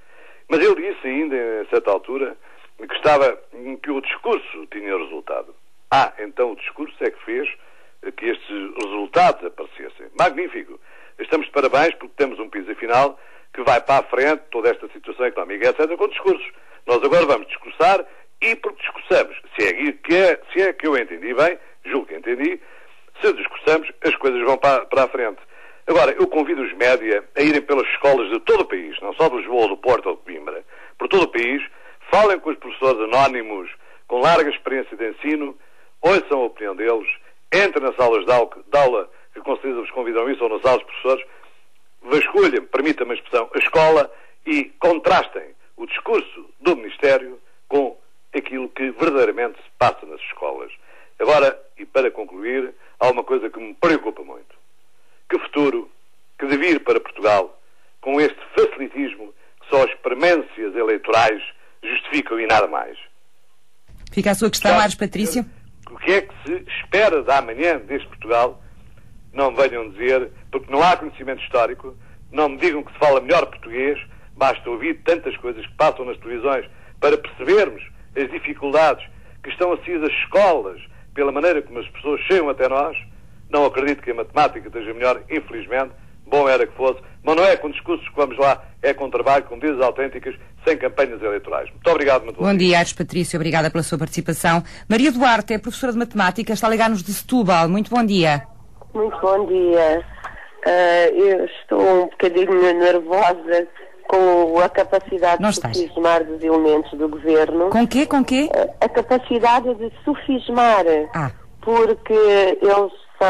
Mas ele disse ainda, a certa altura, que, estava, que o discurso tinha resultado. Ah, então o discurso é que fez que estes resultados aparecessem. Magnífico. Estamos de parabéns porque temos um país, afinal, que vai para a frente toda esta situação económica, etcétera, com discursos. Nós agora vamos discursar e porque discursamos, se é que, é, se é que eu entendi bem, julgo que entendi, se discursamos, as coisas vão para, para a frente. Agora, eu convido os média a irem pelas escolas de todo o país, não só de Lisboa, do Porto ou de Coimbra, por todo o país, falem com os professores anónimos, com larga experiência de ensino, ouçam a opinião deles, entrem nas salas de aula, de aula que com certeza vos convidam isso, ou nas salas de professores, vasculhem, permitam-me a expressão, a escola e contrastem o discurso do Ministério com aquilo que verdadeiramente se passa nas escolas. Agora, e para concluir, há uma coisa que me preocupa muito. Que futuro que deve ir para Portugal com este facilitismo que só as premências eleitorais justificam e nada mais? Fica a sua questão, Aires Patrício. O que é que se espera da manhã deste Portugal? Não me venham dizer, porque não há conhecimento histórico, não me digam que se fala melhor português, basta ouvir tantas coisas que passam nas televisões para percebermos as dificuldades que estão associadas às escolas, pela maneira como as pessoas chegam até nós. Não acredito que a matemática esteja melhor, infelizmente, bom era que fosse, mas não é com discursos que vamos lá, é com trabalho, com medidas autênticas, sem campanhas eleitorais. Muito obrigado, muito bom. Bom dia, Aires Patrício, obrigada pela sua participação. Maria Duarte é professora de matemática, está a ligar-nos de Setúbal. Muito bom dia. Muito bom dia. Uh, eu estou um bocadinho nervosa com a capacidade não de sufismar dos elementos do governo. Com quê? Com quê? Uh, a capacidade de sufismar. Ah. Porque eles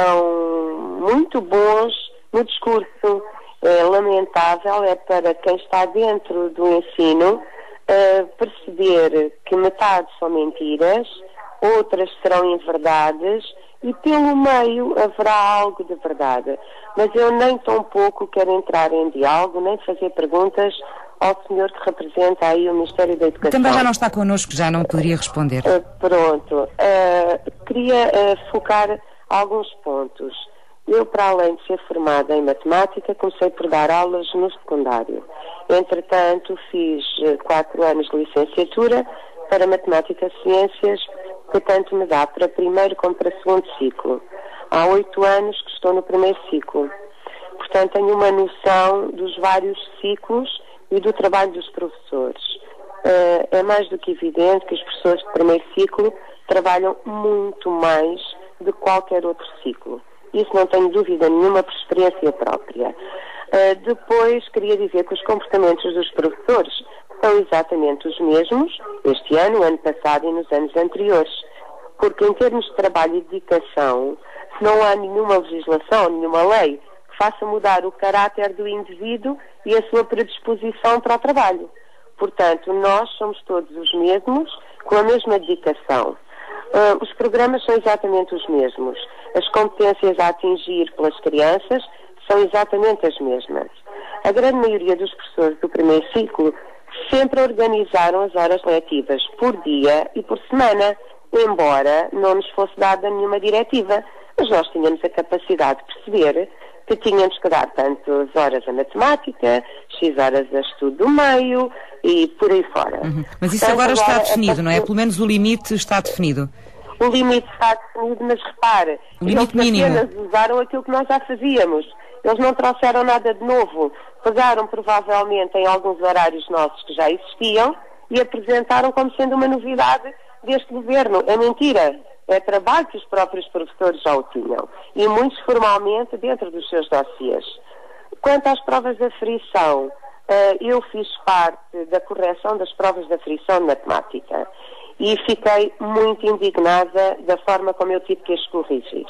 são muito bons no discurso. É lamentável, é para quem está dentro do ensino uh, perceber que metade são mentiras, outras serão inverdades e pelo meio haverá algo de verdade. Mas eu nem tão pouco quero entrar em diálogo, nem fazer perguntas ao senhor que representa aí o Ministério da Educação. Também já não está connosco, já não poderia responder. Uh, pronto. Uh, queria uh, focar alguns pontos. Eu, para além de ser formada em matemática, comecei por dar aulas no secundário. Entretanto, fiz uh, quatro anos de licenciatura para Matemática e Ciências, que tanto me dá para primeiro como para segundo ciclo. Há oito anos que estou no primeiro ciclo. Portanto, tenho uma noção dos vários ciclos e do trabalho dos professores. Uh, é mais do que evidente que os professores de primeiro ciclo trabalham muito mais de qualquer outro ciclo. Isso não tenho dúvida nenhuma por experiência própria. Uh, depois, queria dizer que os comportamentos dos professores são exatamente os mesmos este ano, ano passado e nos anos anteriores. Porque em termos de trabalho e dedicação, não há nenhuma legislação, nenhuma lei que faça mudar o caráter do indivíduo e a sua predisposição para o trabalho. Portanto, nós somos todos os mesmos, com a mesma dedicação. Uh, os programas são exatamente os mesmos. As competências a atingir pelas crianças são exatamente as mesmas. A grande maioria dos professores do primeiro ciclo sempre organizaram as horas letivas por dia e por semana, embora não nos fosse dada nenhuma diretiva. Mas nós tínhamos a capacidade de perceber que tínhamos que dar tantas horas a matemática, X horas a estudo do meio e por aí fora. Uhum. Mas isso agora, agora está definido, não é? Pelo menos o limite está definido. O limite está definido, mas repare, o limite eles mínimo. apenas usaram aquilo que nós já fazíamos. Eles não trouxeram nada de novo. Pegaram provavelmente em alguns horários nossos que já existiam e apresentaram como sendo uma novidade deste governo. É mentira. É trabalho que os próprios professores já o tinham. E muitos formalmente dentro dos seus dossiês. Quanto às provas de aferição, eu fiz parte da correção das provas de aferição de matemática. E fiquei muito indignada da forma como eu tive que as corrigir.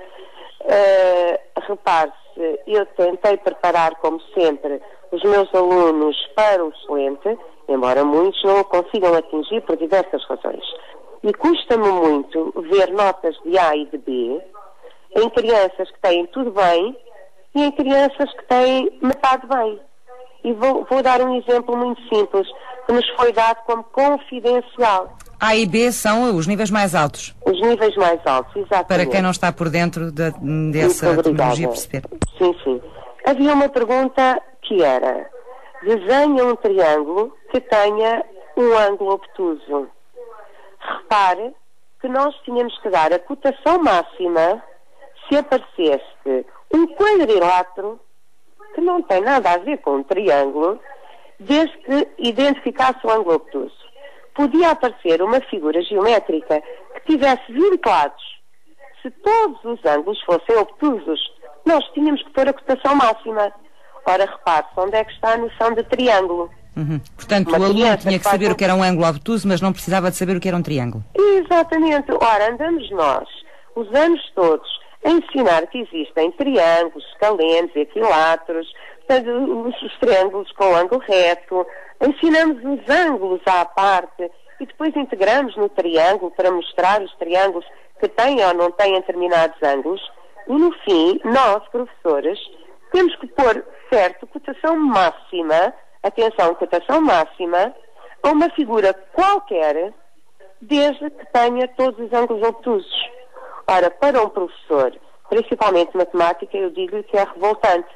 Uh, repare-se, eu tentei preparar, como sempre, os meus alunos para o excelente, embora muitos não o consigam atingir por diversas razões. E custa-me muito ver notas de A e de B em crianças que têm tudo bem e em crianças que têm metade bem. E vou, vou dar um exemplo muito simples, que nos foi dado como confidencial. A e B são os níveis mais altos. Os níveis mais altos, exatamente. Para quem não está por dentro de, dessa terminologia perceber. Sim, sim. Havia uma pergunta que era: desenha um triângulo que tenha um ângulo obtuso. Repare que nós tínhamos que dar a cotação máxima se aparecesse um quadrilátero que não tem nada a ver com um triângulo, desde que identificasse o ângulo obtuso. Podia aparecer uma figura geométrica que tivesse vinte lados. Se todos os ângulos fossem obtusos, nós tínhamos que pôr a cotação máxima. Ora, repare-se onde é que está a noção de triângulo. Uhum. Portanto, uma o aluno tinha que saber o que era um ângulo obtuso, mas não precisava de saber o que era um triângulo. Exatamente. Ora, andamos nós, os anos todos, a ensinar que existem triângulos, escalenos, equiláteros, os, os triângulos com ângulo reto, ensinamos os ângulos à parte e depois integramos no triângulo para mostrar os triângulos que têm ou não têm determinados ângulos. E no fim, nós, professores, temos que pôr certo cotação máxima, atenção, cotação máxima, a uma figura qualquer, desde que tenha todos os ângulos obtusos. Ora, para um professor, principalmente matemática, eu digo-lhe que é revoltante.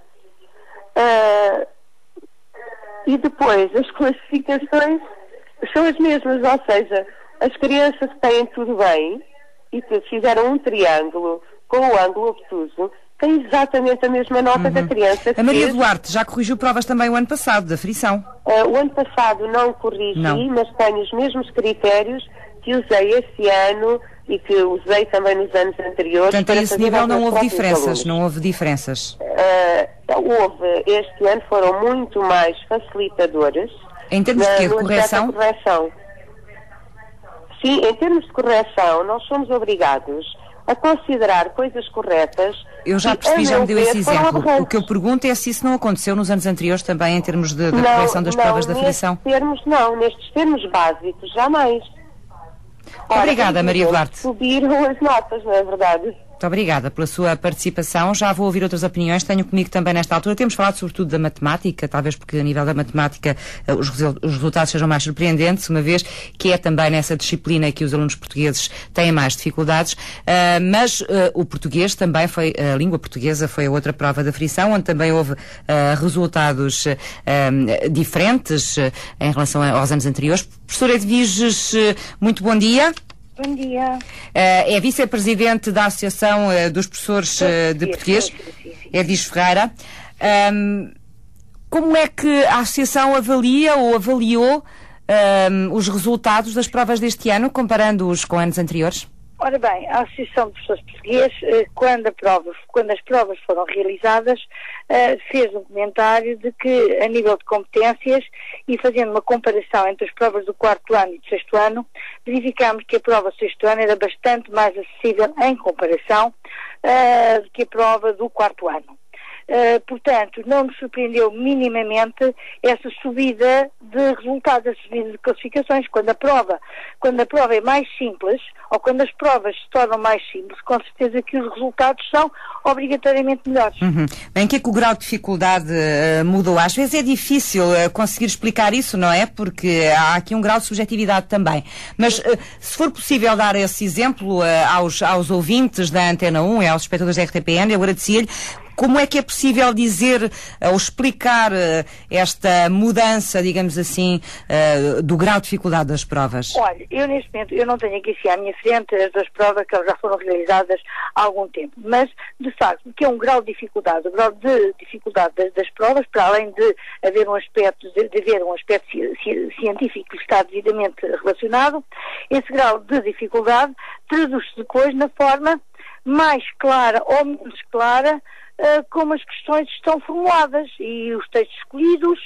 Uh, e depois, as classificações são as mesmas, ou seja, as crianças que têm tudo bem e que fizeram um triângulo com o ângulo obtuso, têm exatamente a mesma nota uhum. da criança. A Maria fez... Duarte já corrigiu provas também o ano passado, da frição. Uh, o ano passado não corrigi, não. Mas tenho os mesmos critérios que usei este ano e que usei também nos anos anteriores. Portanto, a esse nível não houve diferenças, não houve diferenças? Uh, houve. Este ano foram muito mais facilitadoras. Em termos de quê? De correção? correção? Sim, em termos de correção, nós somos obrigados a considerar coisas corretas. Eu já percebi, já me deu esse exemplo. O que eu pergunto é se isso não aconteceu nos anos anteriores também, em termos de, de correção das não, provas da frição. Termos, não, nestes termos básicos, jamais. Ora, obrigada, Maria Duarte. Subiram as notas, não é verdade? Muito obrigada pela sua participação. Já vou ouvir outras opiniões. Tenho comigo também nesta altura. Temos falado sobretudo da matemática, talvez porque a nível da matemática os, os resultados sejam mais surpreendentes, uma vez que é também nessa disciplina que os alunos portugueses têm mais dificuldades. Uh, mas uh, o português também foi, a língua portuguesa foi a outra prova da frição, onde também houve uh, resultados uh, diferentes uh, em relação aos anos anteriores. Professora Edviges, uh, muito bom dia. Bom dia. Uh, é vice-presidente da Associação uh, dos Professores uh, de Português, Edviges Ferreira. Um, como é que a Associação avalia ou avaliou um, os resultados das provas deste ano, comparando-os com anos anteriores? Ora bem, a Associação de Professores Portugueses, quando, a prova, quando as provas foram realizadas, fez um comentário de que, a nível de competências, e fazendo uma comparação entre as provas do quarto ano e do sexto ano, verificámos que a prova do sexto ano era bastante mais acessível em comparação uh, do que a prova do quarto ano. Uh, portanto, não nos surpreendeu minimamente essa subida de resultados, essa subida de classificações. Quando a prova, quando a prova é mais simples, ou quando as provas se tornam mais simples, com certeza que os resultados são obrigatoriamente melhores. Uhum. Bem, o que é que o grau de dificuldade uh, mudou? Às vezes é difícil uh, conseguir explicar isso, não é? Porque há aqui um grau de subjetividade também. Mas, uh, se for possível dar esse exemplo uh, aos, aos ouvintes da Antena um e aos espectadores da R T P N, eu agradecia-lhe. Como é que é possível dizer ou explicar uh, esta mudança, digamos assim, uh, do grau de dificuldade das provas? Olha, eu neste momento, eu não tenho aqui assim à minha frente as duas provas que já foram realizadas há algum tempo, mas, de facto, o que é um grau de dificuldade? O grau de dificuldade das, das provas, para além de haver um aspecto, de, de haver um aspecto ci, ci, científico que está devidamente relacionado, esse grau de dificuldade traduz-se depois na forma mais clara ou menos clara Uh, como as questões estão formuladas e os textos escolhidos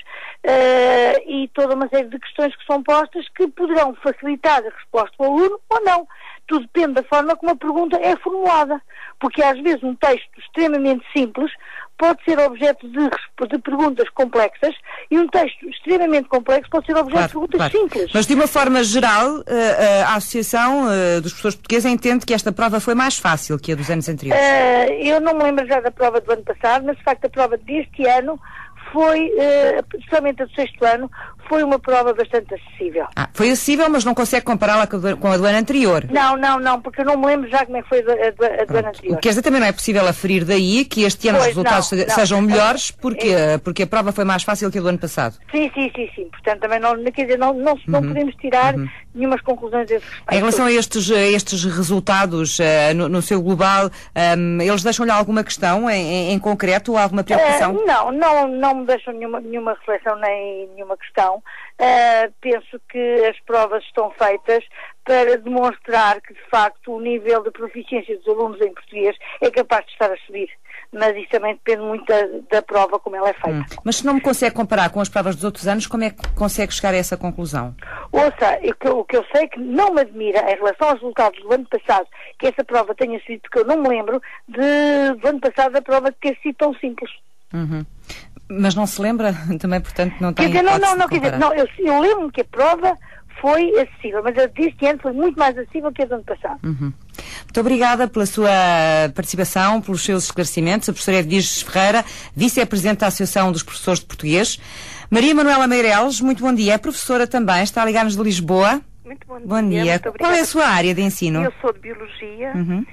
uh, e toda uma série de questões que são postas que poderão facilitar a resposta do aluno ou não. Tudo depende da forma como a pergunta é formulada, porque às vezes um texto extremamente simples pode ser objeto de, de perguntas complexas e um texto extremamente complexo pode ser objeto claro, de perguntas claro. simples. Mas de uma forma geral, a Associação dos Professores Portugueses entende que esta prova foi mais fácil que a dos anos anteriores? Uh, eu não me lembro já da prova do ano passado, mas de facto a prova deste ano foi, uh, principalmente a do sexto ano, foi uma prova bastante acessível. Ah, foi acessível, mas não consegue compará-la com a do ano anterior? Não, não, não, porque eu não me lembro já como é que foi a do, a do, a do ano anterior. O que quer dizer, também não é possível aferir daí que este ano pois, os resultados não, não. sejam melhores, porque, é, porque a prova foi mais fácil que a do ano passado. Sim, sim, sim, sim. Portanto, também não, quer dizer, não, não, não uhum. podemos tirar uhum. nenhumas conclusões desse respeito. Em relação a estes, a estes resultados, uh, no, no seu global, um, eles deixam-lhe alguma questão em, em, em concreto ou alguma preocupação? Uh, não, não, não me deixam nenhuma, nenhuma reflexão nem nenhuma questão. Uh, penso que as provas estão feitas para demonstrar que, de facto, o nível de proficiência dos alunos em português é capaz de estar a subir. Mas isso também depende muito da, da prova, como ela é feita. Hum. Mas se não me consegue comparar com as provas dos outros anos, como é que consegue chegar a essa conclusão? Ouça, o que, o que eu sei que não me admira em relação aos resultados do ano passado, que essa prova tenha sido, porque eu não me lembro de, do ano passado a prova de ter sido tão simples. Uhum. Mas não se lembra também, portanto, não tem quer dizer, não, não, não, quer dizer, não, eu, eu lembro-me que a prova foi acessível, mas a deste ano foi muito mais acessível que a do ano passado. Uhum. Muito obrigada pela sua participação, pelos seus esclarecimentos. A professora Edviges Ferreira, vice-presidente da Associação dos Professores de Português. Maria Manuela Meireles, muito bom dia. É professora também, está a ligar-nos de Lisboa. Muito bom dia. Bom dia. Qual é a sua área de ensino? Eu sou de Biologia. Uhum.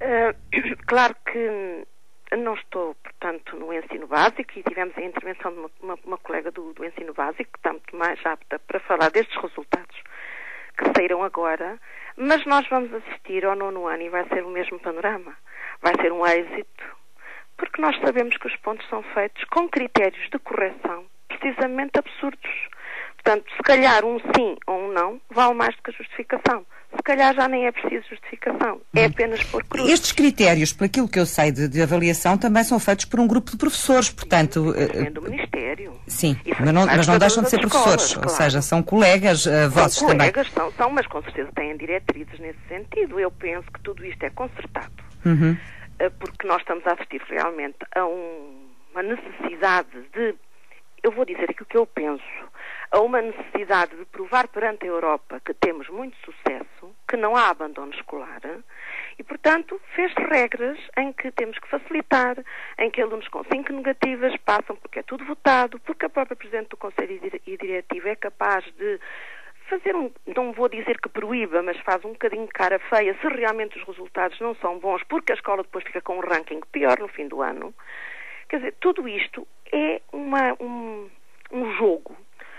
Uh, claro que não estou, portanto, no ensino básico e tivemos a intervenção de uma, uma, uma colega do, do ensino básico que está muito mais apta para falar destes resultados que saíram agora, mas nós vamos assistir ao nono ano e vai ser o mesmo panorama. Vai ser um êxito, porque nós sabemos que os pontos são feitos com critérios de correção precisamente absurdos. Portanto, se calhar um sim ou um não vale mais do que a justificação. Se calhar já nem é preciso justificação. É apenas por cruz. Estes critérios, por aquilo que eu sei de, de avaliação, também são feitos por um grupo de professores, portanto... Sim, do Ministério. Sim, mas não, mas não deixam de ser professores, escolas, ou claro. Seja, são colegas uh, vossos são também. colegas, são, são, mas com certeza têm diretrizes nesse sentido. Eu penso que tudo isto é concertado. Uhum. Uh, porque nós estamos a assistir realmente a um, uma necessidade de... Eu vou dizer aquilo que eu penso. A uma necessidade de provar perante a Europa que temos muito sucesso, que não há abandono escolar, e, portanto, fez regras em que temos que facilitar, em que alunos com cinco negativas passam porque é tudo votado, porque a própria Presidente do Conselho e Diretivo é capaz de fazer um, não vou dizer que proíba, mas faz um bocadinho de cara feia se realmente os resultados não são bons, porque a escola depois fica com um ranking pior no fim do ano. Quer dizer, tudo isto é uma, um, um jogo,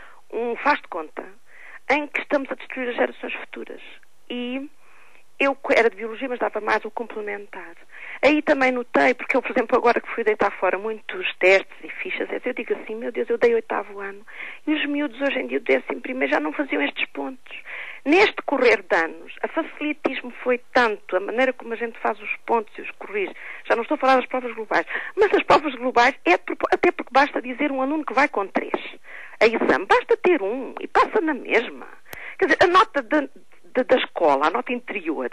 um faz de conta, em que estamos a destruir as gerações futuras. E eu era de Biologia, mas dava mais o complementar. Aí também notei, porque eu, por exemplo, agora que fui deitar fora muitos testes e fichas, eu digo assim, meu Deus, eu dei oitavo ano, e os miúdos hoje em dia, o décimo primeiro, já não faziam estes pontos. Neste correr de anos, a facilitismo foi tanto, a maneira como a gente faz os pontos e os corrige, já não estou a falar das provas globais, mas as provas globais, é até porque basta dizer um aluno que vai com três. A exame, basta ter um e passa na mesma. Quer dizer, a nota da, da, da escola, a nota interior,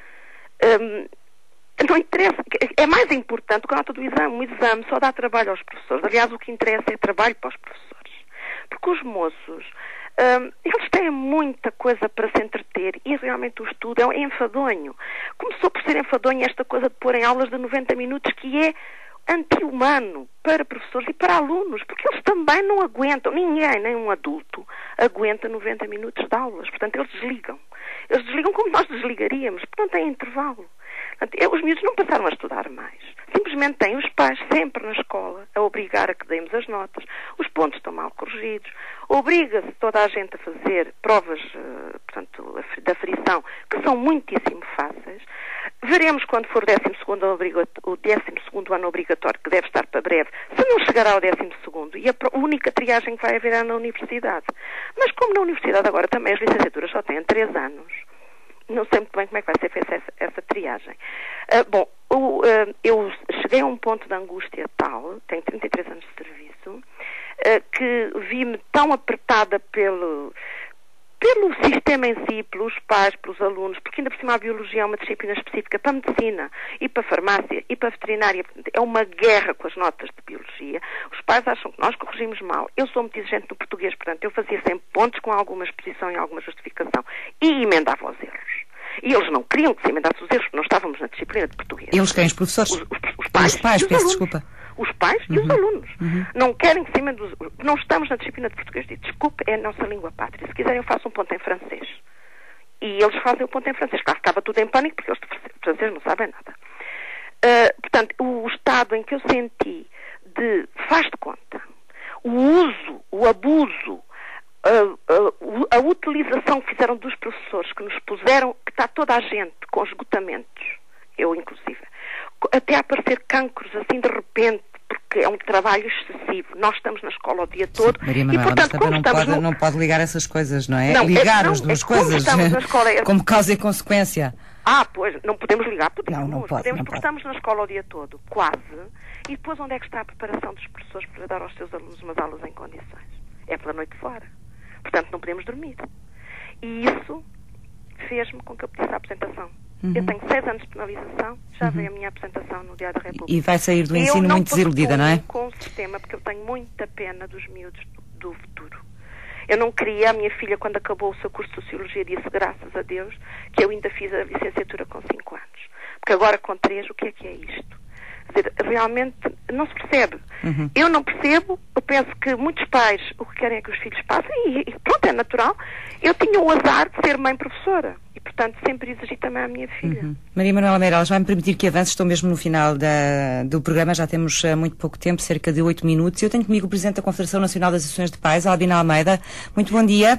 hum, não interessa, é mais importante do que a nota do exame. O exame só dá trabalho aos professores. Aliás, o que interessa é trabalho para os professores. Porque os moços, hum, eles têm muita coisa para se entreter e realmente o estudo é enfadonho. Começou por ser enfadonho esta coisa de pôr em aulas de noventa minutos, que é anti-humano para professores e para alunos, porque eles também não aguentam, ninguém, nem um adulto, aguenta noventa minutos de aulas. Portanto, eles desligam. Eles desligam como nós desligaríamos, porque não têm intervalo. Portanto, os miúdos não passaram a estudar mais. Simplesmente têm os pais sempre na escola a obrigar a que demos as notas. Os pontos estão mal corrigidos. Obriga-se toda a gente a fazer provas, portanto, da aferição, que são muitíssimo fáceis. Veremos quando for o décimo segundo, o décimo segundo ano obrigatório, que deve estar para breve, se não chegará ao décimo segundo, e a única triagem que vai haver é na universidade. Mas como na universidade agora também as licenciaturas só têm três anos, não sei muito bem como é que vai ser feita essa, essa triagem. Uh, bom, o, uh, eu cheguei a um ponto de angústia tal, tenho trinta e três anos de serviço, uh, que vi-me tão apertada pelo... pelo sistema em si, pelos pais, pelos alunos, porque ainda por cima a biologia é uma disciplina específica para a medicina e para a farmácia e para a veterinária. É uma guerra com as notas de biologia. Os pais acham que nós corrigimos mal. Eu sou muito exigente no português, portanto, eu fazia sempre pontos com alguma exposição e alguma justificação e emendava os erros. E eles não queriam que se emendasse os erros, porque não estávamos na disciplina de português. Eles quem? Os professores? Os, os, os pais. Os pais, os peço alunos. desculpa. Os pais e uhum. os alunos. Uhum. Não querem que cima dos... Não estamos na disciplina de português. Diz, desculpe, é a nossa língua pátria. Se quiserem eu faço um ponto em francês. E eles fazem o ponto em francês. Claro que estava tudo em pânico, porque eles de francês não sabem nada. Uh, portanto, o estado em que eu senti de faz de conta, o uso, o abuso, Uh, uh, a utilização que fizeram dos professores, que nos puseram, que está toda a gente com esgotamentos, eu inclusive, até a aparecer cancros assim de repente, porque é um trabalho excessivo. Nós estamos na escola o dia todo. Sim, Maria Manuela, e, portanto, como não, estamos pode, no... não pode ligar essas coisas, não é? Não, ligar é, não, as duas é como coisas estamos na escola, é... como causa e consequência. Ah, pois, não podemos ligar, podemos, não, não pode, podemos não porque pode. estamos na escola o dia todo, quase, e depois onde é que está a preparação dos professores para dar aos seus alunos umas aulas em condições? É pela noite fora. Portanto, não podemos dormir. E isso fez-me com que eu pedisse a apresentação. Uhum. Eu tenho seis anos de penalização, já uhum. veio a minha apresentação no Diário da República. E vai sair do ensino muito desiludida, não é? Eu com o sistema, porque eu tenho muita pena dos miúdos do, do futuro. Eu não queria, a minha filha, quando acabou o seu curso de Sociologia, disse, graças a Deus, que eu ainda fiz a licenciatura com cinco anos. Porque agora, com três, o que é que é isto? Quer dizer, realmente não se percebe. Uhum. Eu não percebo, eu penso que muitos pais o que querem é que os filhos passem e, e pronto, é natural. Eu tinha o azar de ser mãe professora e, portanto, sempre exigi também à minha filha. Uhum. Maria Manuela Meireles, vai-me permitir que avance, estou mesmo no final da, do programa, já temos uh, muito pouco tempo, cerca de oito minutos. Eu tenho comigo o Presidente da Confederação Nacional das Associações de Pais, Albino Almeida. Muito bom dia.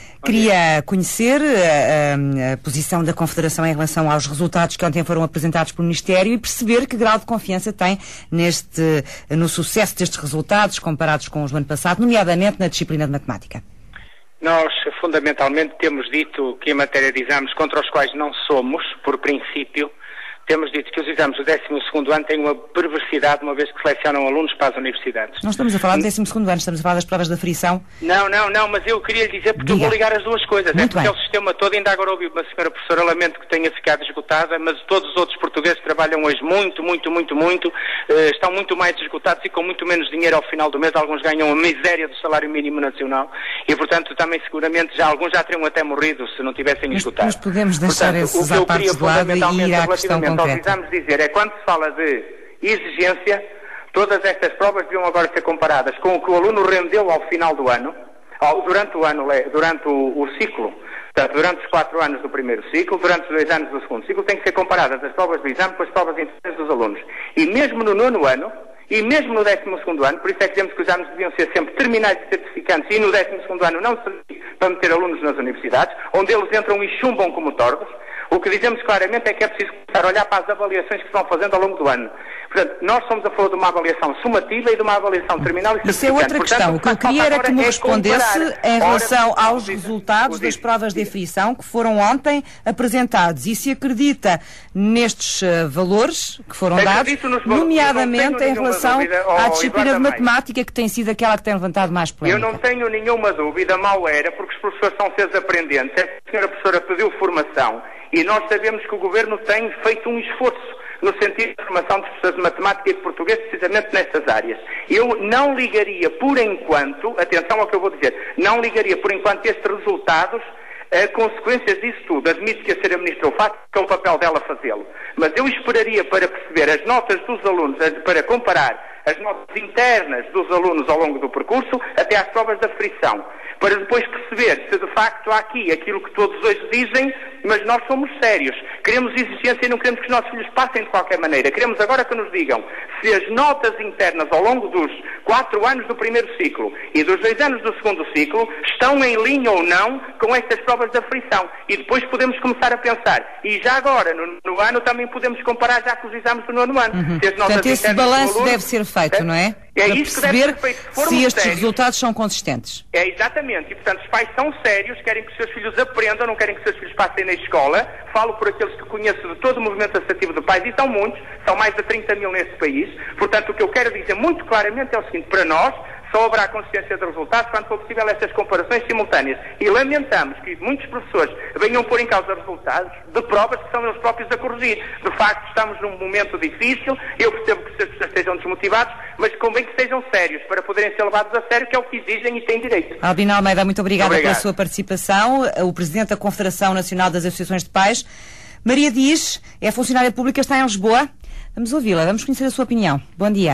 Queria conhecer a, a, a posição da Confederação em relação aos resultados que ontem foram apresentados pelo Ministério e perceber que grau de confiança tem neste, no sucesso destes resultados comparados com os do ano passado, nomeadamente na disciplina de matemática. Nós, fundamentalmente, temos dito que em matéria de exames contra os quais não somos, por princípio, temos dito que os exames do décimo segundo ano têm uma perversidade, uma vez que selecionam alunos para as universidades. Não estamos a falar do décimo segundo ano, estamos a falar das provas de aferição. Não, não, não, mas eu queria lhe dizer, porque Diga. eu vou ligar as duas coisas. Muito é porque bem. é o sistema todo, ainda agora ouvi uma senhora professora, lamento que tenha ficado esgotada, mas todos os outros portugueses trabalham hoje muito, muito, muito, muito, uh, estão muito mais esgotados e com muito menos dinheiro ao final do mês, alguns ganham a miséria do salário mínimo nacional e, portanto, também seguramente, já alguns já teriam até morrido se não tivessem mas, esgotado. Mas podemos deixar portanto, esses à parte do lado e ir à questão concreta. Aos exames dizer, é quando se fala de exigência, todas estas provas deviam agora ser comparadas com o que o aluno rendeu ao final do ano, ao, durante o ano, durante o, o ciclo, portanto, durante os quatro anos do primeiro ciclo, durante os dois anos do segundo ciclo, têm que ser comparadas as provas do exame com as provas internas dos alunos. E mesmo no nono ano, e mesmo no décimo segundo ano, por isso é que dizemos que os exames deviam ser sempre terminais e certificantes, e no décimo segundo ano não se para meter alunos nas universidades, onde eles entram e chumbam como tordos. O que dizemos claramente é que é preciso começar a olhar para as avaliações que se vão fazendo ao longo do ano. Portanto, nós somos a favor de uma avaliação sumativa e de uma avaliação terminal e certificante. Isso é outra Portanto, questão. O que eu queria era que me respondesse é em relação Ora, aos resultados das provas de aferição que foram ontem apresentados e se acredita nestes uh, valores que foram dados, nomeadamente em relação dúvida, à oh, disciplina de matemática, que tem sido aquela que tem levantado mais polémica. Eu não tenho nenhuma dúvida, mal era, porque os professores são seres aprendentes. A senhora professora pediu formação e nós sabemos que o Governo tem feito um esforço no sentido de formação de professores de matemática e de português, precisamente nestas áreas. Eu não ligaria, por enquanto, atenção ao que eu vou dizer, não ligaria, por enquanto, estes resultados a consequências disso tudo. Admito que a senhora Ministra o faça, que é o papel dela fazê-lo. Mas eu esperaria para perceber as notas dos alunos, para comparar as notas internas dos alunos ao longo do percurso, até às provas de aferição, para depois perceber se de facto há aqui aquilo que todos hoje dizem, mas nós somos sérios. Queremos exigência e não queremos que os nossos filhos passem de qualquer maneira. Queremos agora que nos digam se as notas internas ao longo dos quatro anos do primeiro ciclo e dos dois anos do segundo ciclo estão em linha ou não com estas provas de aferição. E depois podemos começar a pensar. E já agora, no, no ano, também podemos comparar já com os exames do nono ano. Uhum. Se as notas Portanto, esse balanço aluno, deve ser feito, não é? É para isso que deve ser feito. Se, se estes sérios, resultados são consistentes. É, exatamente. E, portanto, os pais são sérios, querem que os seus filhos aprendam, não querem que os seus filhos passem na escola. Falo por aqueles que conheço de todo o movimento associativo de pais, e são muitos, são mais de trinta mil neste país. Portanto, o que eu quero dizer muito claramente é o seguinte, para nós, só haverá consciência de resultados quando for possível estas comparações simultâneas. E lamentamos que muitos professores venham pôr em causa resultados de provas que são eles próprios a corrigir. De facto, estamos num momento difícil, eu percebo que as pessoas estejam desmotivadas, mas convém que sejam sérios para poderem ser levados a sério, que é o que exigem e têm direito. Albino Almeida, muito obrigada Obrigado. pela sua participação. O Presidente da Confederação Nacional das Associações de Pais. Maria Dias, é funcionária pública, está em Lisboa. Vamos ouvi-la, vamos conhecer a sua opinião. Bom dia.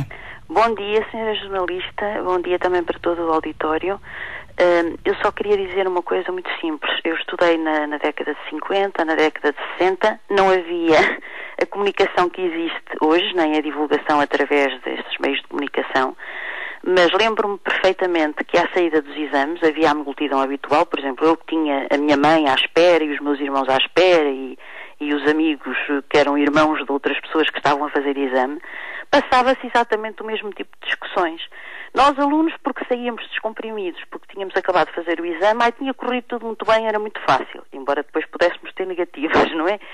Bom dia, senhora jornalista. Bom dia também para todo o auditório. Uh, eu só queria dizer uma coisa muito simples. Eu estudei na, na década de cinquenta, na década de sessenta. Não havia a comunicação que existe hoje, nem a divulgação através destes meios de comunicação. Mas lembro-me perfeitamente que à saída dos exames havia a multidão habitual. Por exemplo, eu que tinha a minha mãe à espera e os meus irmãos à espera e, e os amigos que eram irmãos de outras pessoas que estavam a fazer exame, passava-se exatamente o mesmo tipo de discussões. Nós, alunos, porque saíamos descomprimidos, porque tínhamos acabado de fazer o exame, aí tinha corrido tudo muito bem, era muito fácil, embora depois pudéssemos ter negativas, não é?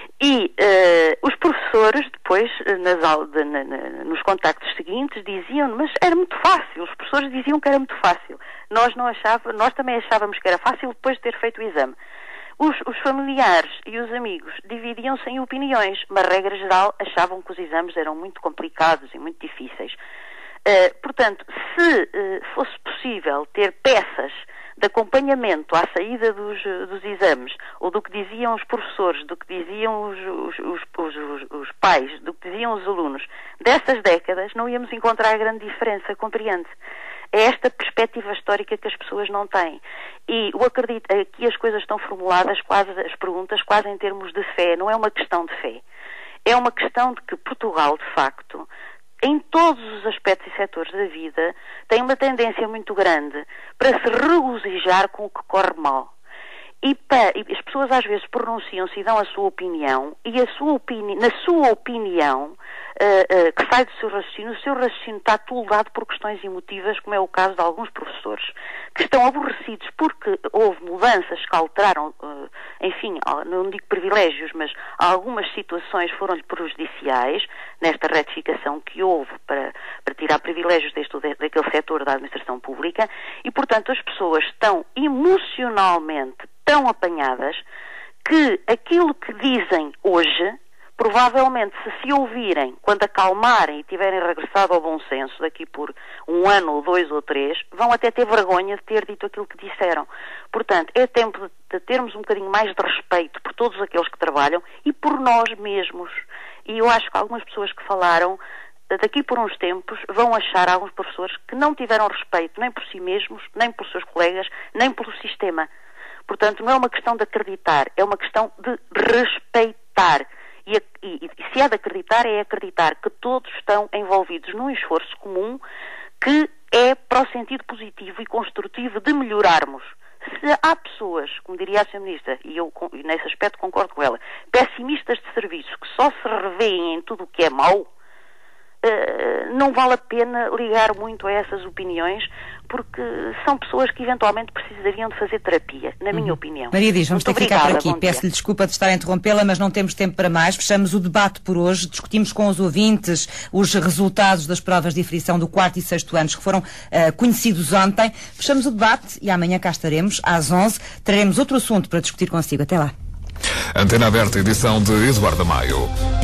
E uh, os professores, depois, nas, de, na, na, nos contactos seguintes, diziam, mas era muito fácil, os professores diziam que era muito fácil. Nós, não achava, nós também achávamos que era fácil depois de ter feito o exame. Os, os familiares e os amigos dividiam-se em opiniões, mas, regra geral, achavam que os exames eram muito complicados e muito difíceis. Uh, portanto, se uh, fosse possível ter peças de acompanhamento à saída dos, dos exames, ou do que diziam os professores, do que diziam os, os, os, os, os pais, do que diziam os alunos, dessas décadas, não íamos encontrar grande diferença, compreende? É esta perspectiva histórica que as pessoas não têm. E o acredito, aqui as coisas estão formuladas, quase as perguntas, quase em termos de fé. Não é uma questão de fé. É uma questão de que Portugal, de facto, em todos os aspectos e setores da vida, tem uma tendência muito grande para se regozijar com o que corre mal. E, para, e as pessoas às vezes pronunciam-se e dão a sua opinião, e a sua opini na sua opinião, uh, uh, que sai do seu raciocínio, o seu raciocínio está toldado por questões emotivas, como é o caso de alguns professores, que estão aborrecidos porque houve mudanças que alteraram, uh, enfim, não digo privilégios, mas algumas situações foram-lhe prejudiciais, nesta retificação que houve para, para tirar privilégios deste, daquele setor da administração pública, e portanto as pessoas estão emocionalmente tão apanhadas que aquilo que dizem hoje, provavelmente se se ouvirem, quando acalmarem e tiverem regressado ao bom senso daqui por um ano ou dois ou três, vão até ter vergonha de ter dito aquilo que disseram. Portanto, é tempo de, de termos um bocadinho mais de respeito por todos aqueles que trabalham e por nós mesmos. E eu acho que algumas pessoas que falaram, daqui por uns tempos, vão achar alguns professores que não tiveram respeito nem por si mesmos, nem pelos seus colegas, nem pelo sistema. Portanto, não é uma questão de acreditar, é uma questão de respeitar. E, e, e se é de acreditar, é acreditar que todos estão envolvidos num esforço comum que é para o sentido positivo e construtivo de melhorarmos. Se há pessoas, como diria a senhora Ministra, e eu e nesse aspecto concordo com ela, pessimistas de serviço, que só se revêem em tudo o que é mau, Uh, não vale a pena ligar muito a essas opiniões, porque são pessoas que eventualmente precisariam de fazer terapia, na minha uhum. opinião. Maria Dias, vamos Muito ter que obrigada, ficar por aqui. Peço-lhe desculpa de estar a interrompê-la, mas não temos tempo para mais. Fechamos o debate por hoje. Discutimos com os ouvintes os resultados das provas de aferição do quarto e sexto anos que foram uh, conhecidos ontem. Fechamos o debate e amanhã cá estaremos, às onze. Traremos outro assunto para discutir consigo. Até lá. Antena Aberta, edição de Eduardo Maio.